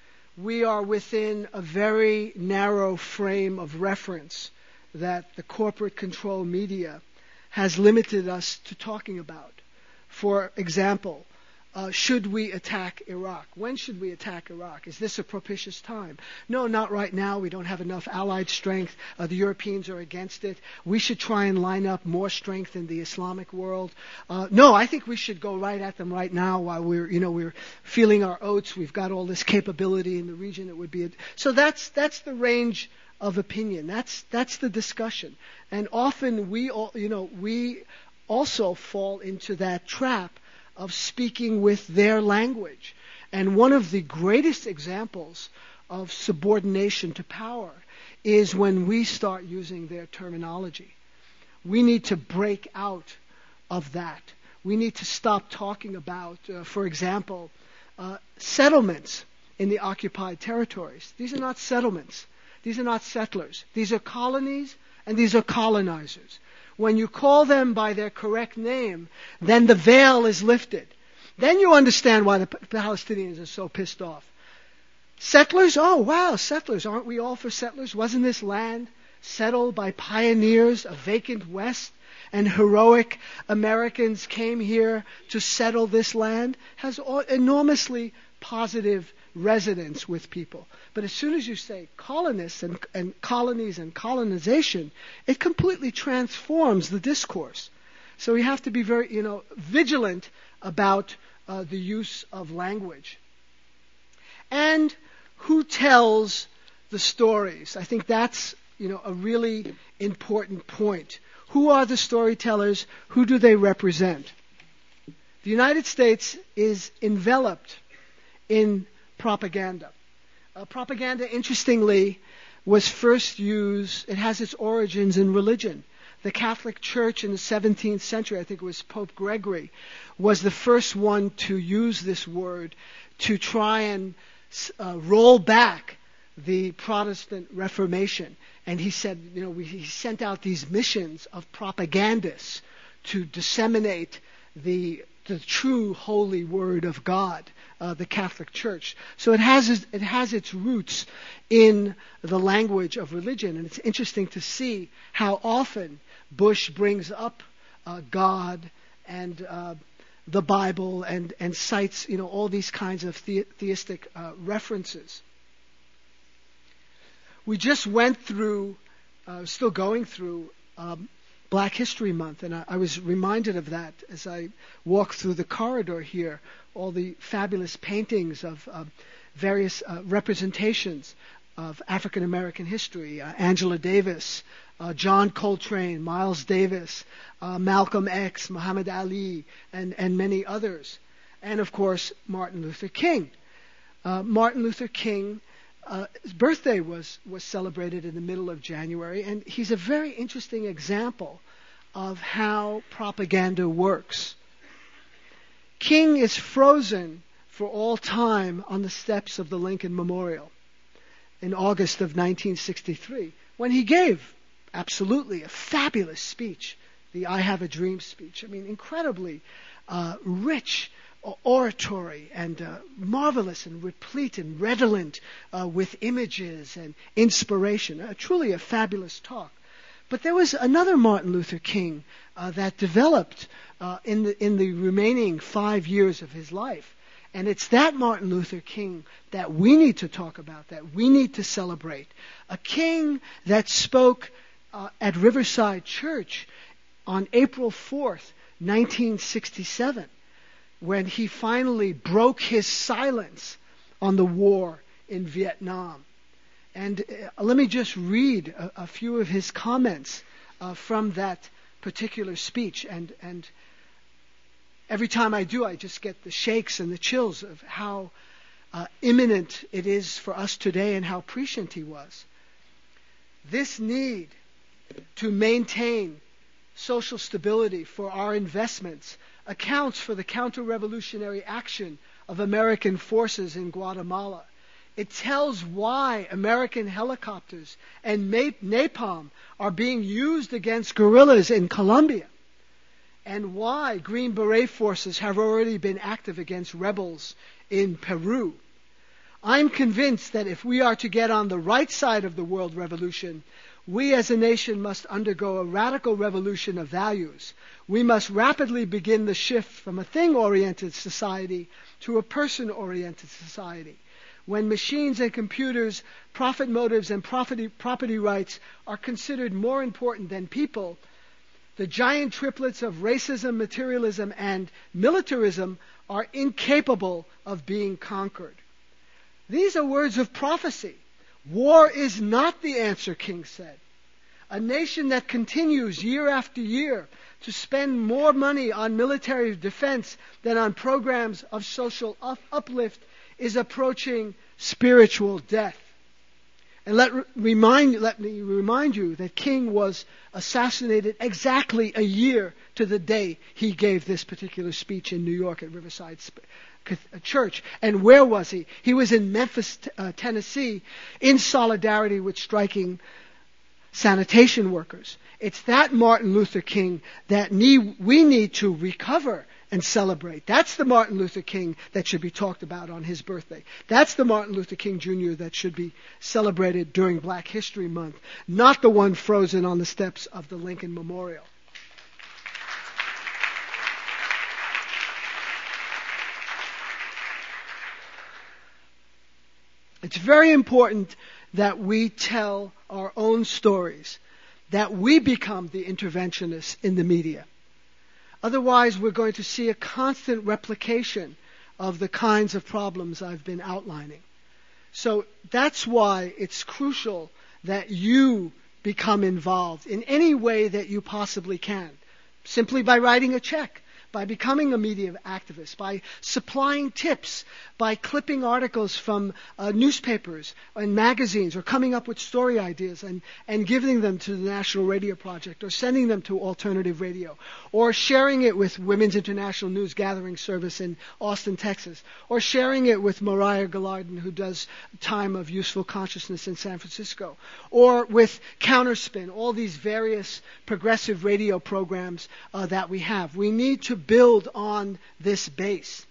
We are within a very narrow frame of reference that the corporate control media has limited us to talking about. For example, uh, should we attack Iraq? When should we attack Iraq? Is this a propitious time? No, not right now. We don't have enough allied strength. Uh, the Europeans are against it. We should try and line up more strength in the Islamic world. Uh, no, I think we should go right at them right now while we're, you know, we're feeling our oats. We've got all this capability in the region. It would be a, so that's that's the range of opinion. That's that's the discussion. And often we all, you know, we also fall into that trap of speaking with their language. And one of the greatest examples of subordination to power is when we start using their terminology. We need to break out of that. We need to stop talking about, uh, for example, uh, settlements in the occupied territories. These are not settlements. These are not settlers. These are colonies and these are colonizers. When you call them by their correct name, then the veil is lifted. Then you understand why the Palestinians are so pissed off. Settlers? Oh, wow, settlers. Aren't we all for settlers? Wasn't this land settled by pioneers, a vacant West, and heroic Americans came here to settle this land? Has enormously positive resonance with people. But as soon as you say colonists and, and colonies and colonization, it completely transforms the discourse. So we have to be very, you know, vigilant about uh, the use of language. And who tells the stories? I think that's, you know, a really important point. Who are the storytellers? Who do they represent? The United States is enveloped in propaganda. Uh, propaganda, interestingly, was first used, it has its origins in religion. The Catholic Church in the seventeenth century, I think it was Pope Gregory, was the first one to use this word to try and uh, roll back the Protestant Reformation. And he said, you know, we, he sent out these missions of propagandists to disseminate the the true holy word of God, uh, the Catholic Church. So it has it has its roots in the language of religion, and it's interesting to see how often Bush brings up uh, God and uh, the Bible and and cites, you know, all these kinds of the, theistic uh, references. We just went through, uh, still going through. Um, Black History Month, and I, I was reminded of that as I walked through the corridor here, all the fabulous paintings of uh, various uh, representations of African American history, uh, Angela Davis, uh, John Coltrane, Miles Davis, uh, Malcolm X, Muhammad Ali, and, and many others. And of course, Martin Luther King. Uh, Martin Luther King Uh, his birthday was, was celebrated in the middle of January, and he's a very interesting example of how propaganda works. King is frozen for all time on the steps of the Lincoln Memorial in August of nineteen sixty-three, when he gave absolutely a fabulous speech, the I Have a Dream speech. I mean, incredibly uh, rich oratory and uh, marvelous and replete and redolent uh, with images and inspiration. Uh, truly a fabulous talk. But there was another Martin Luther King uh, that developed uh, in the in the remaining five years of his life. And it's that Martin Luther King that we need to talk about, that we need to celebrate. A king that spoke uh, at Riverside Church on April fourth, nineteen sixty-seven, when he finally broke his silence on the war in Vietnam. And uh, let me just read a, a few of his comments uh, from that particular speech. And, and every time I do, I just get the shakes and the chills of how uh, imminent it is for us today and how prescient he was. This need to maintain social stability for our investments accounts for the counter-revolutionary action of American forces in Guatemala. It tells why American helicopters and napalm are being used against guerrillas in Colombia, and why Green Beret forces have already been active against rebels in Peru. I'm convinced that if we are to get on the right side of the world revolution, we as a nation must undergo a radical revolution of values. We must rapidly begin the shift from a thing-oriented society to a person-oriented society. When machines and computers, profit motives, and property, property rights are considered more important than people, the giant triplets of racism, materialism, and militarism are incapable of being conquered. These are words of prophecy. War is not the answer, King said. A nation that continues year after year to spend more money on military defense than on programs of social up- uplift is approaching spiritual death. And let, remind, let me remind you that King was assassinated exactly a year to the day he gave this particular speech in New York at Riverside Church. And where was he? He was in Memphis, uh, Tennessee, in solidarity with striking sanitation workers. It's that Martin Luther King that need, we need to recover and celebrate. That's the Martin Luther King that should be talked about on his birthday. That's the Martin Luther King Junior that should be celebrated during Black History Month, not the one frozen on the steps of the Lincoln Memorial. It's very important that we tell our own stories, that we become the interventionists in the media. Otherwise, we're going to see a constant replication of the kinds of problems I've been outlining. So that's why it's crucial that you become involved in any way that you possibly can, simply by writing a check, by becoming a media activist, by supplying tips, by clipping articles from uh, newspapers and magazines, or coming up with story ideas and, and giving them to the National Radio Project, or sending them to alternative radio, or sharing it with Women's International News Gathering Service in Austin, Texas, or sharing it with Mariah Gallardon, who does Time of Useful Consciousness in San Francisco, or with Counterspin, all these various progressive radio programs uh, that we have. We need to build on this base.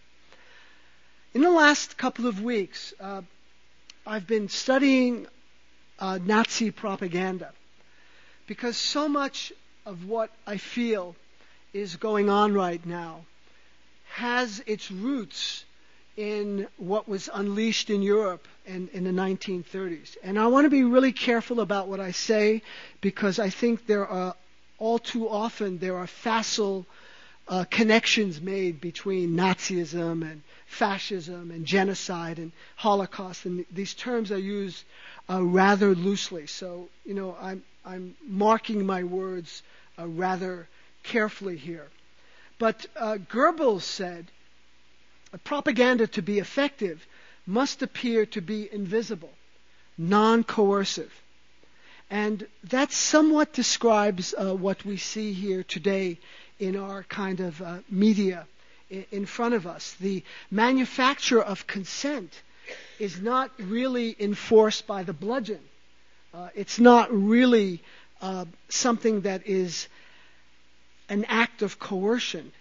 In the last couple of weeks, uh, I've been studying uh, Nazi propaganda, because so much of what I feel is going on right now has its roots in what was unleashed in Europe in, in the nineteen thirties. And I want to be really careful about what I say, because I think there are, all too often, there are facile Uh, connections made between Nazism and fascism and genocide and Holocaust, and th- these terms are used uh, rather loosely. So, you know, I'm I'm marking my words uh, rather carefully here. But uh, Goebbels said, propaganda to be effective must appear to be invisible, non-coercive. And that somewhat describes uh, what we see here today in our kind of uh, media in, in front of us. The manufacture of consent is not really enforced by the bludgeon. Uh, it's not really uh, something that is an act of coercion.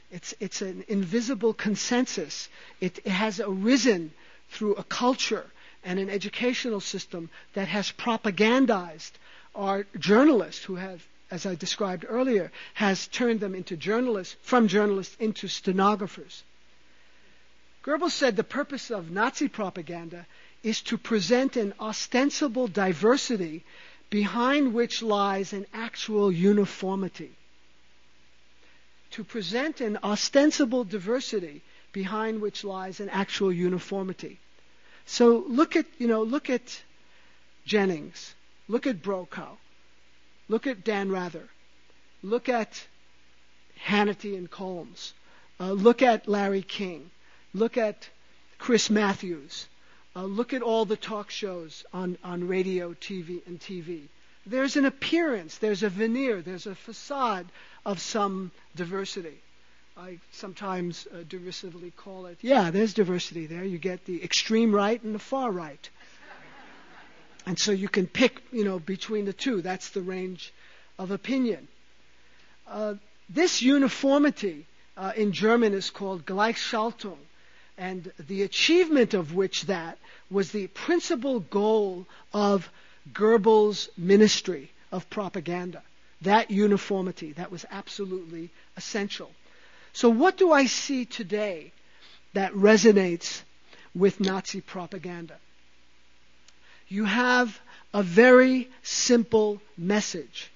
It's, it's an invisible consensus. It, it has arisen through a culture and an educational system that has propagandized our journalists who have, as I described earlier, has turned them into journalists, from journalists into stenographers. Goebbels said the purpose of Nazi propaganda is to present an ostensible diversity behind which lies an actual uniformity. To present an ostensible diversity behind which lies an actual uniformity. So look at, you know, look at Jennings, look at Brokaw, look at Dan Rather, look at Hannity and Colmes, uh, look at Larry King, look at Chris Matthews, uh, look at all the talk shows on, on radio, T V, and T V. There's an appearance, there's a veneer, there's a facade of some diversity. I sometimes uh, derisively call it, yeah, there's diversity there. You get the extreme right and the far right. And so you can pick, you know, between the two. That's the range of opinion. Uh, this uniformity uh, in German is called Gleichschaltung, and the achievement of which that was the principal goal of Goebbels' ministry of propaganda. That uniformity, that was absolutely essential. So what do I see today that resonates with Nazi propaganda? You have a very simple message.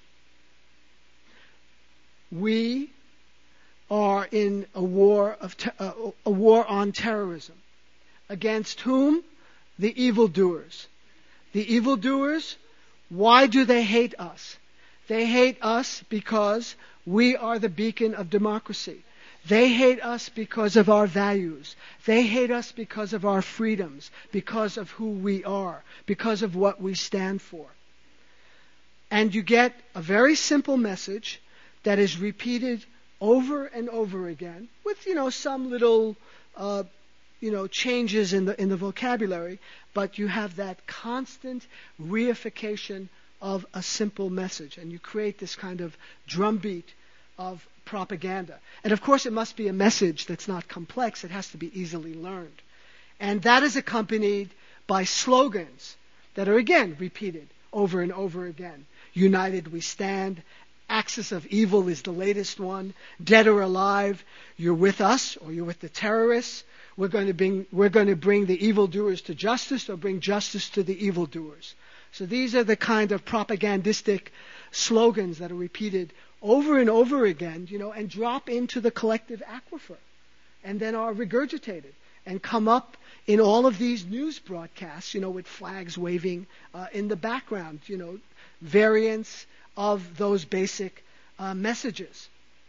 We are in a war of te- uh, a war on terrorism. Against whom? The evildoers. The evildoers, why do they hate us? They hate us because we are the beacon of democracy. They hate us because of our values. They hate us because of our freedoms, because of who we are, because of what we stand for. And you get a very simple message that is repeated over and over again with, you know, some little, uh, you know, changes in the in the vocabulary, but you have that constant reification of a simple message, and you create this kind of drumbeat of propaganda. And of course it must be a message that's not complex, it has to be easily learned. And that is accompanied by slogans that are again repeated over and over again. United we stand, Axis of evil is the latest one, dead or alive, you're with us or you're with the terrorists. We're going to bring, we're going to bring the evildoers to justice or bring justice to the evildoers. So these are the kind of propagandistic slogans that are repeated over and over again, you know, and drop into the collective aquifer and then are regurgitated and come up in all of these news broadcasts, you know, with flags waving uh, in the background, you know, variants of those basic uh, messages.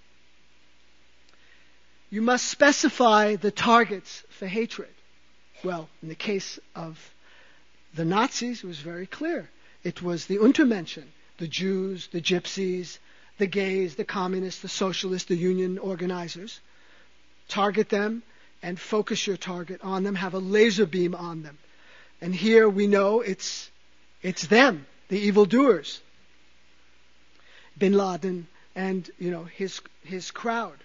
You must specify the targets for hatred. Well, in the case of the Nazis, it was very clear. It was the Untermenschen, the Jews, the Gypsies, the gays, the communists, the socialists, the union organizers. Target them and focus your target on them. Have a laser beam on them. And here we know it's it's them, the evildoers. Bin Laden and, you know, his his crowd.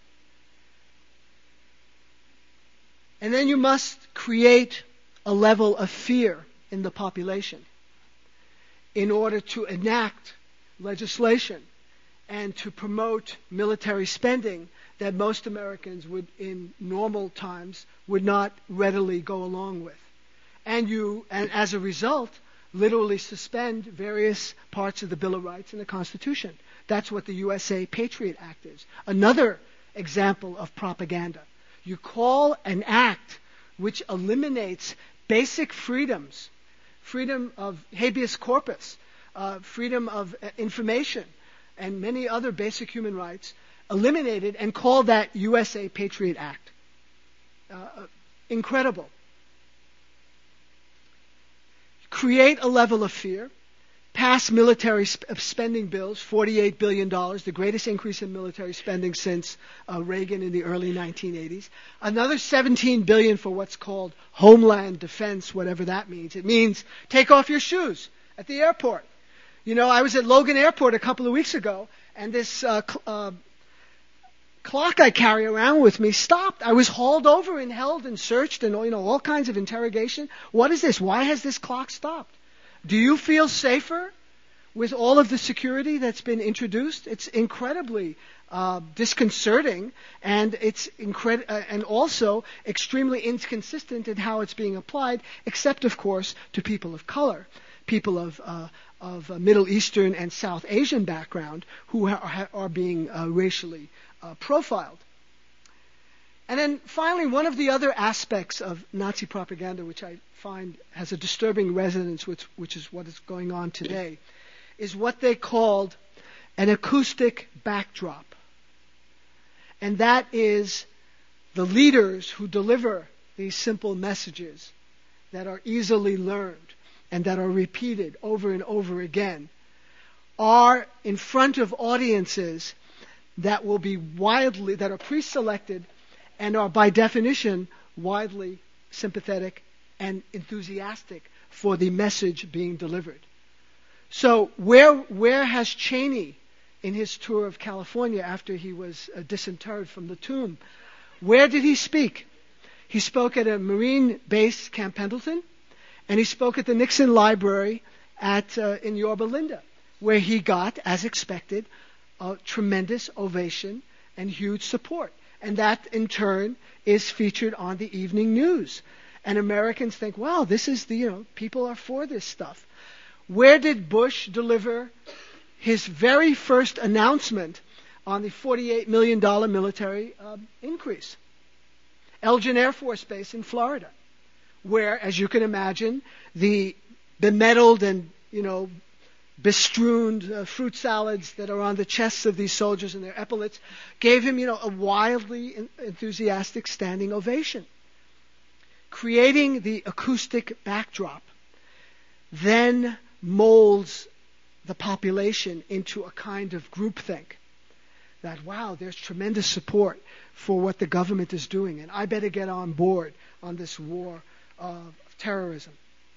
And then you must create a level of fear in the population in order to enact legislation and to promote military spending that most Americans would, in normal times, would not readily go along with. And you, and as a result, literally suspend various parts of the Bill of Rights and the Constitution. That's what the U S A Patriot Act is. Another example of propaganda. You call an act which eliminates basic freedoms, freedom of habeas corpus, uh, freedom of uh, information, and many other basic human rights, eliminated, and call that U S A Patriot Act. Uh, incredible. Create a level of fear. Pass military sp- spending bills, forty-eight billion dollars, the greatest increase in military spending since uh, Reagan in the early nineteen eighties. Another seventeen billion dollars for what's called Homeland Defense, whatever that means. It means take off your shoes at the airport. You know, I was at Logan Airport a couple of weeks ago, and this uh, cl- uh, clock I carry around with me stopped. I was hauled over and held and searched and, you know, all kinds of interrogation. What is this? Why has this clock stopped? Do you feel safer with all of the security that's been introduced? It's incredibly uh, disconcerting, and it's incred- uh, and also extremely inconsistent in how it's being applied, except, of course, to people of color, people of uh, of uh, Middle Eastern and South Asian background who are, are being uh, racially uh, profiled. And then finally, one of the other aspects of Nazi propaganda, which I find has a disturbing resonance with, which is what is going on today, is what they called an acoustic backdrop. And that is the leaders who deliver these simple messages that are easily learned and that are repeated over and over again are in front of audiences that will be widely, that are pre-selected and are by definition widely sympathetic and enthusiastic for the message being delivered. So where where has Cheney, in his tour of California after he was uh, disinterred from the tomb, where did he speak? He spoke at a Marine base, Camp Pendleton, and he spoke at the Nixon Library at uh, in Yorba Linda, where he got, as expected, a tremendous ovation and huge support. And that, in turn, is featured on the evening news. And Americans think, wow, this is the, you know, people are for this stuff. Where did Bush deliver his very first announcement on the forty-eight million dollars military uh, increase? Elgin Air Force Base in Florida, where, as you can imagine, the bemedaled and, you know, bestrewn uh, fruit salads that are on the chests of these soldiers and their epaulets gave him, you know, a wildly enthusiastic standing ovation. Creating the acoustic backdrop then molds the population into a kind of groupthink that, wow, there's tremendous support for what the government is doing, and I better get on board on this war of terrorism.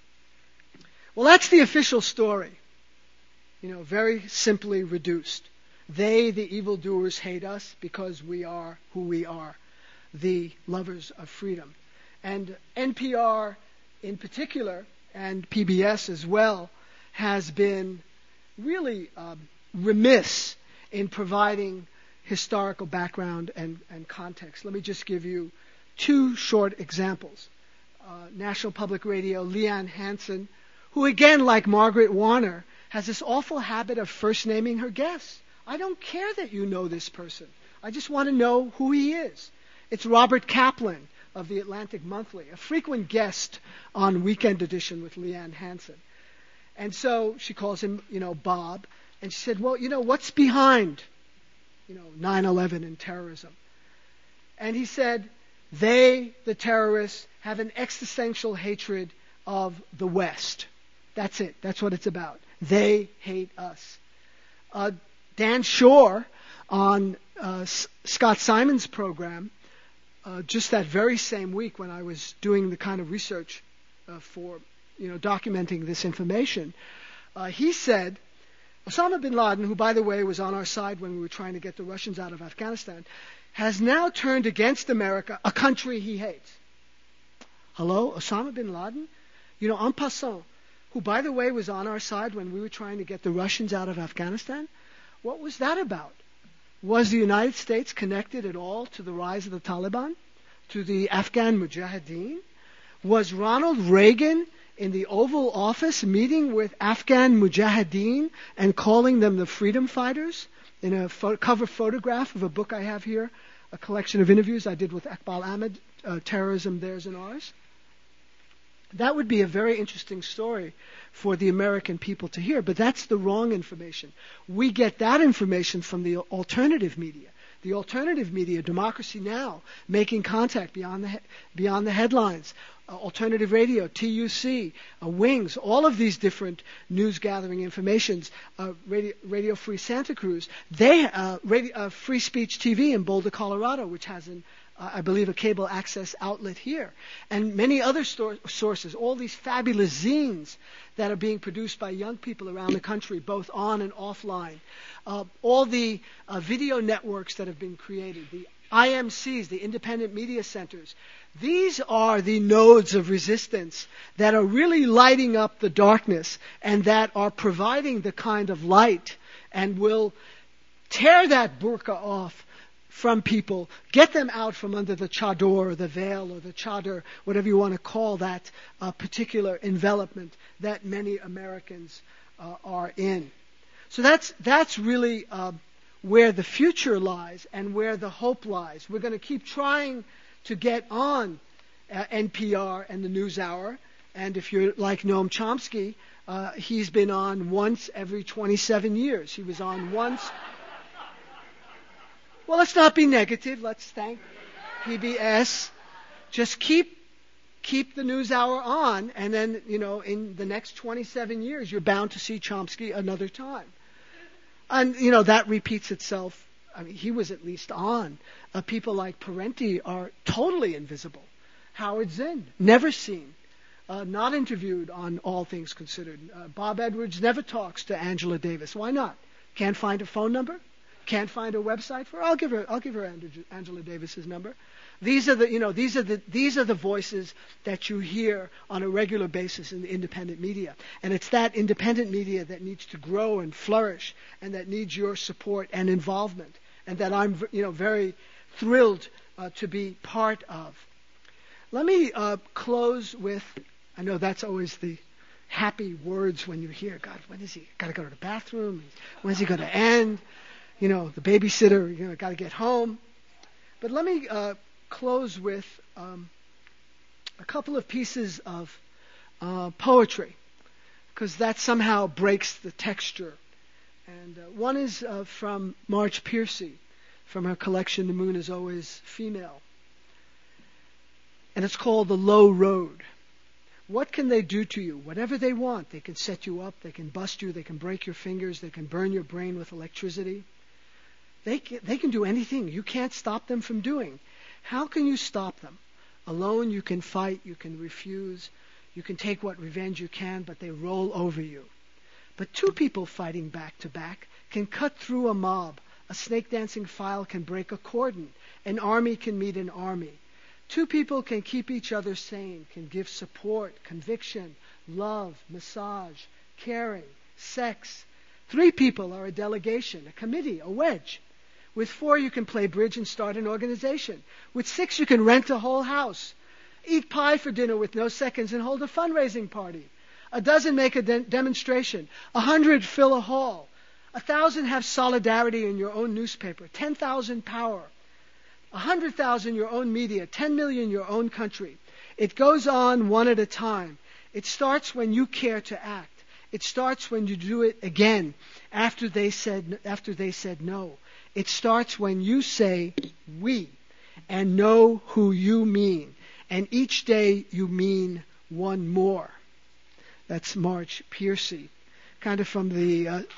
Well, that's the official story. You know, very simply reduced. They, the evildoers, hate us because we are who we are, the lovers of freedom. And N P R in particular, and P B S as well, has been really um, remiss in providing historical background and, and context. Let me just give you two short examples. Uh, National Public Radio, Leanne Hansen, who again, like Margaret Warner, has this awful habit of first naming her guests. I don't care that you know this person. I just want to know who he is. It's Robert Kaplan of the Atlantic Monthly, a frequent guest on Weekend Edition with Leanne Hansen. And so she calls him, you know, Bob. And she said, well, you know, what's behind, you know, nine eleven and terrorism? And he said, they, the terrorists, have an existential hatred of the West. That's it. That's what it's about. They hate us. Uh, Dan Shore on uh, S- Scott Simon's program, uh, just that very same week when I was doing the kind of research uh, for, you know, documenting this information, uh, he said, Osama bin Laden, who, by the way, was on our side when we were trying to get the Russians out of Afghanistan, has now turned against America, a country he hates. Hello, Osama bin Laden? You know, en passant, who, by the way, was on our side when we were trying to get the Russians out of Afghanistan? What was that about? Was the United States connected at all to the rise of the Taliban? To the Afghan Mujahideen? Was Ronald Reagan in the Oval Office meeting with Afghan Mujahideen and calling them the freedom fighters? In a pho- cover photograph of a book I have here, a collection of interviews I did with Iqbal Ahmed, uh, Terrorism, Theirs and Ours. That would be a very interesting story for the American people to hear, but that's the wrong information. We get that information from the alternative media. The alternative media, Democracy Now!, Making Contact, Beyond the, he- beyond the Headlines, uh, Alternative Radio, T U C, uh, Wings, all of these different news-gathering informations, uh, Radio, Radio Free Santa Cruz, they, uh, radio, uh, Free Speech T V in Boulder, Colorado, which has an uh, I believe, a cable access outlet here, and many other stor- sources, all these fabulous zines that are being produced by young people around the country, both on and offline, uh, all the uh, video networks that have been created, the I M Cs, the independent media centers. These are the nodes of resistance that are really lighting up the darkness and that are providing the kind of light and will tear that burqa off from people, get them out from under the chador or the veil or the chador, whatever you want to call that uh, particular envelopment that many Americans uh, are in. So that's that's really uh, where the future lies and where the hope lies. We're going to keep trying to get on uh, N P R and the NewsHour. And if you're like Noam Chomsky, uh, he's been on once every twenty-seven years. He was on once. Well, let's not be negative. Let's thank P B S. Just keep keep the NewsHour on, and then, you know, in the next twenty-seven years, you're bound to see Chomsky another time. And, you know, that repeats itself. I mean, he was at least on. Uh, people like Parenti are totally invisible. Howard Zinn, never seen, uh, not interviewed on All Things Considered. Uh, Bob Edwards never talks to Angela Davis. Why not? Can't find a phone number? Can't find a website for her? I'll give her. I'll give her Angela Davis's number. These are the, you know, these are the these are the voices that you hear on a regular basis in the independent media, and it's that independent media that needs to grow and flourish, and that needs your support and involvement, and that I'm, you know, very thrilled uh, to be part of. Let me uh, close with. I know that's always the happy words when you hear, God, when is he? Got to go to the bathroom. When's he going to end? You know, the babysitter, you know, got to get home. But let me uh, close with um, a couple of pieces of uh, poetry, because that somehow breaks the texture. And uh, one is uh, from Marge Piercy, from her collection, The Moon is Always Female. And it's called The Low Road. What can they do to you? Whatever they want. They can set you up, they can bust you, they can break your fingers, they can burn your brain with electricity. They can, they can do anything you can't stop them from doing. How can you stop them? Alone you can fight, you can refuse, you can take what revenge you can, but they roll over you. But two people fighting back to back can cut through a mob. A snake dancing file can break a cordon. An army can meet an army. Two people can keep each other sane, can give support, conviction, love, massage, caring, sex. Three people are a delegation, a committee, a wedge. With four, you can play bridge and start an organization. With six, you can rent a whole house, eat pie for dinner with no seconds, and hold a fundraising party. A dozen make a de- demonstration. A hundred fill a hall. A thousand have solidarity in your own newspaper. Ten thousand power. A hundred thousand your own media. Ten million your own country. It goes on one at a time. It starts when you care to act. It starts when you do it again after they said after they said no. It starts when you say we and know who you mean. And each day you mean one more. That's Marge Piercy, kind of from the... Uh,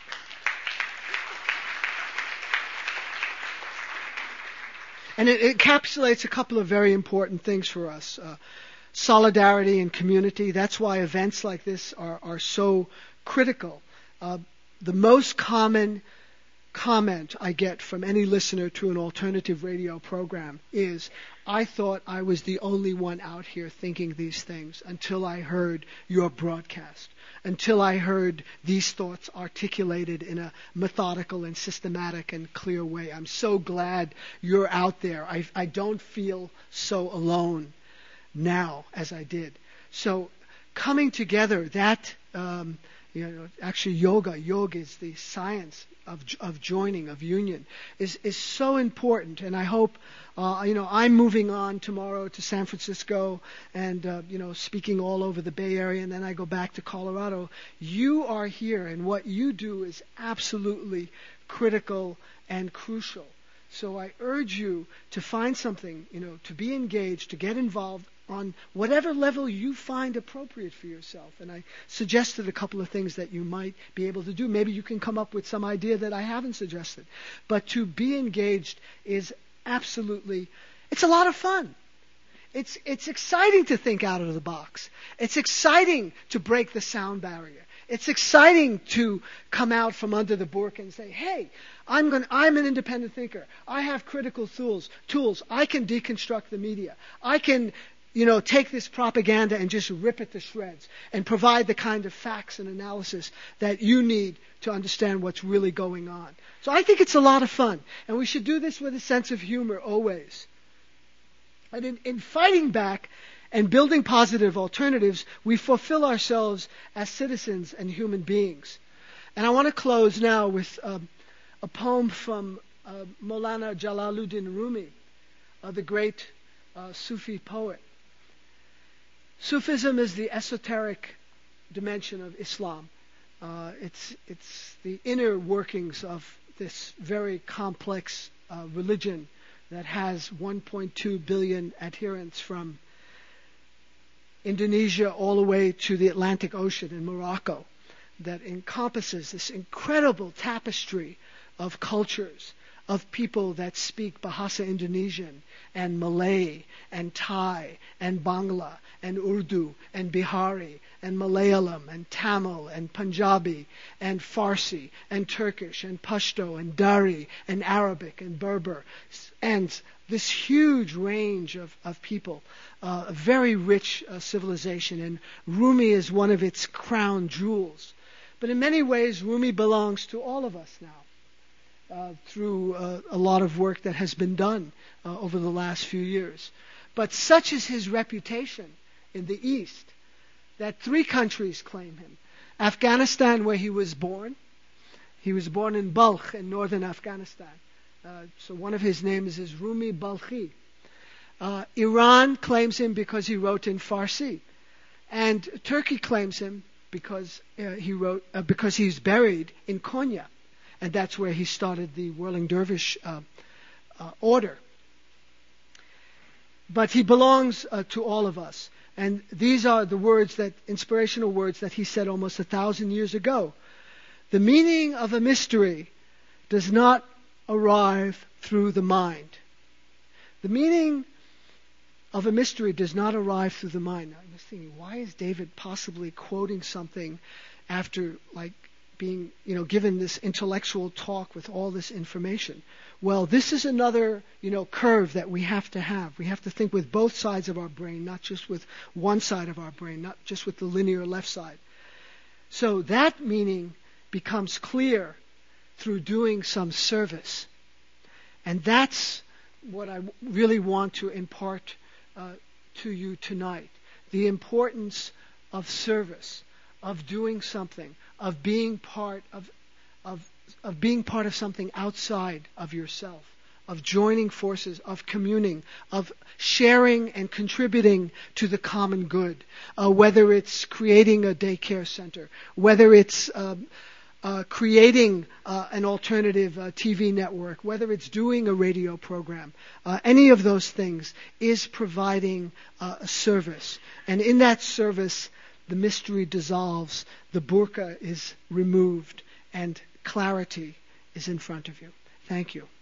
and it, it encapsulates a couple of very important things for us. Uh, solidarity and community. That's why events like this are, are so critical. Uh, the most common comment I get from any listener to an alternative radio program is, I thought I was the only one out here thinking these things until I heard your broadcast, until I heard these thoughts articulated in a methodical and systematic and clear way. I'm so glad you're out there. I, I don't feel so alone now as I did. So coming together, that, um, you know, actually yoga, yoga is the science of of joining, of union, is is so important. And I hope, uh, you know, I'm moving on tomorrow to San Francisco and, uh, you know, speaking all over the Bay Area, and then I go back to Colorado. You are here, and what you do is absolutely critical and crucial. So I urge you to find something, you know, to be engaged, to get involved on whatever level you find appropriate for yourself. And I suggested a couple of things that you might be able to do. Maybe you can come up with some idea that I haven't suggested. But to be engaged is absolutely It's a lot of fun. It's, it's exciting to think out of the box. It's exciting to break the sound barrier. It's exciting to come out from under the burqa and say, hey, I'm going I'm an independent thinker. I have critical tools, tools. I can deconstruct the media. I can, you know, take this propaganda and just rip it to shreds and provide the kind of facts and analysis that you need to understand what's really going on. So I think it's a lot of fun. And we should do this with a sense of humor always. And in, in fighting back and building positive alternatives, we fulfill ourselves as citizens and human beings. And I want to close now with uh, a poem from uh, Maulana Jalaluddin Rumi, uh, the great uh, Sufi poet. Sufism is the esoteric dimension of Islam. Uh, it's, it's the inner workings of this very complex uh, religion that has one point two billion adherents from Indonesia all the way to the Atlantic Ocean in Morocco, that encompasses this incredible tapestry of cultures, of people that speak Bahasa Indonesian and Malay and Thai and Bangla and Urdu and Bihari and Malayalam and Tamil and Punjabi and Farsi and Turkish and Pashto and Dari and Arabic and Berber, and this huge range of, of people, uh, a very rich uh, civilization, and Rumi is one of its crown jewels. But in many ways, Rumi belongs to all of us now. Uh, through uh, a lot of work that has been done uh, over the last few years. But such is his reputation in the East that three countries claim him. Afghanistan, where he was born. He was born in Balkh in northern Afghanistan. Uh, so one of his names is Rumi Balkhi. Uh, Iran claims him because he wrote in Farsi. And Turkey claims him because uh, he wrote uh, because he's buried in Konya. And that's where he started the Whirling Dervish uh, uh, order. But he belongs uh, to all of us. And these are the words that, inspirational words that he said almost a thousand years ago. The meaning of a mystery does not arrive through the mind. The meaning of a mystery does not arrive through the mind. Now, I was thinking, why is David possibly quoting something after, like, being, you know, given this intellectual talk with all this information? Well, this is another, you know, curve that we have to have. We have to think with both sides of our brain, not just with one side of our brain, not just with the linear left side. So that meaning becomes clear through doing some service. And that's what I really want to impart uh, to you tonight. The importance of service, of doing something, of being part of, of, of being part of something outside of yourself, of joining forces, of communing, of sharing and contributing to the common good. Uh, whether it's creating a daycare center, whether it's um, uh, creating uh, an alternative uh, T V network, whether it's doing a radio program, uh, any of those things is providing uh, a service. And in that service, the mystery dissolves, the burqa is removed, and clarity is in front of you. Thank you.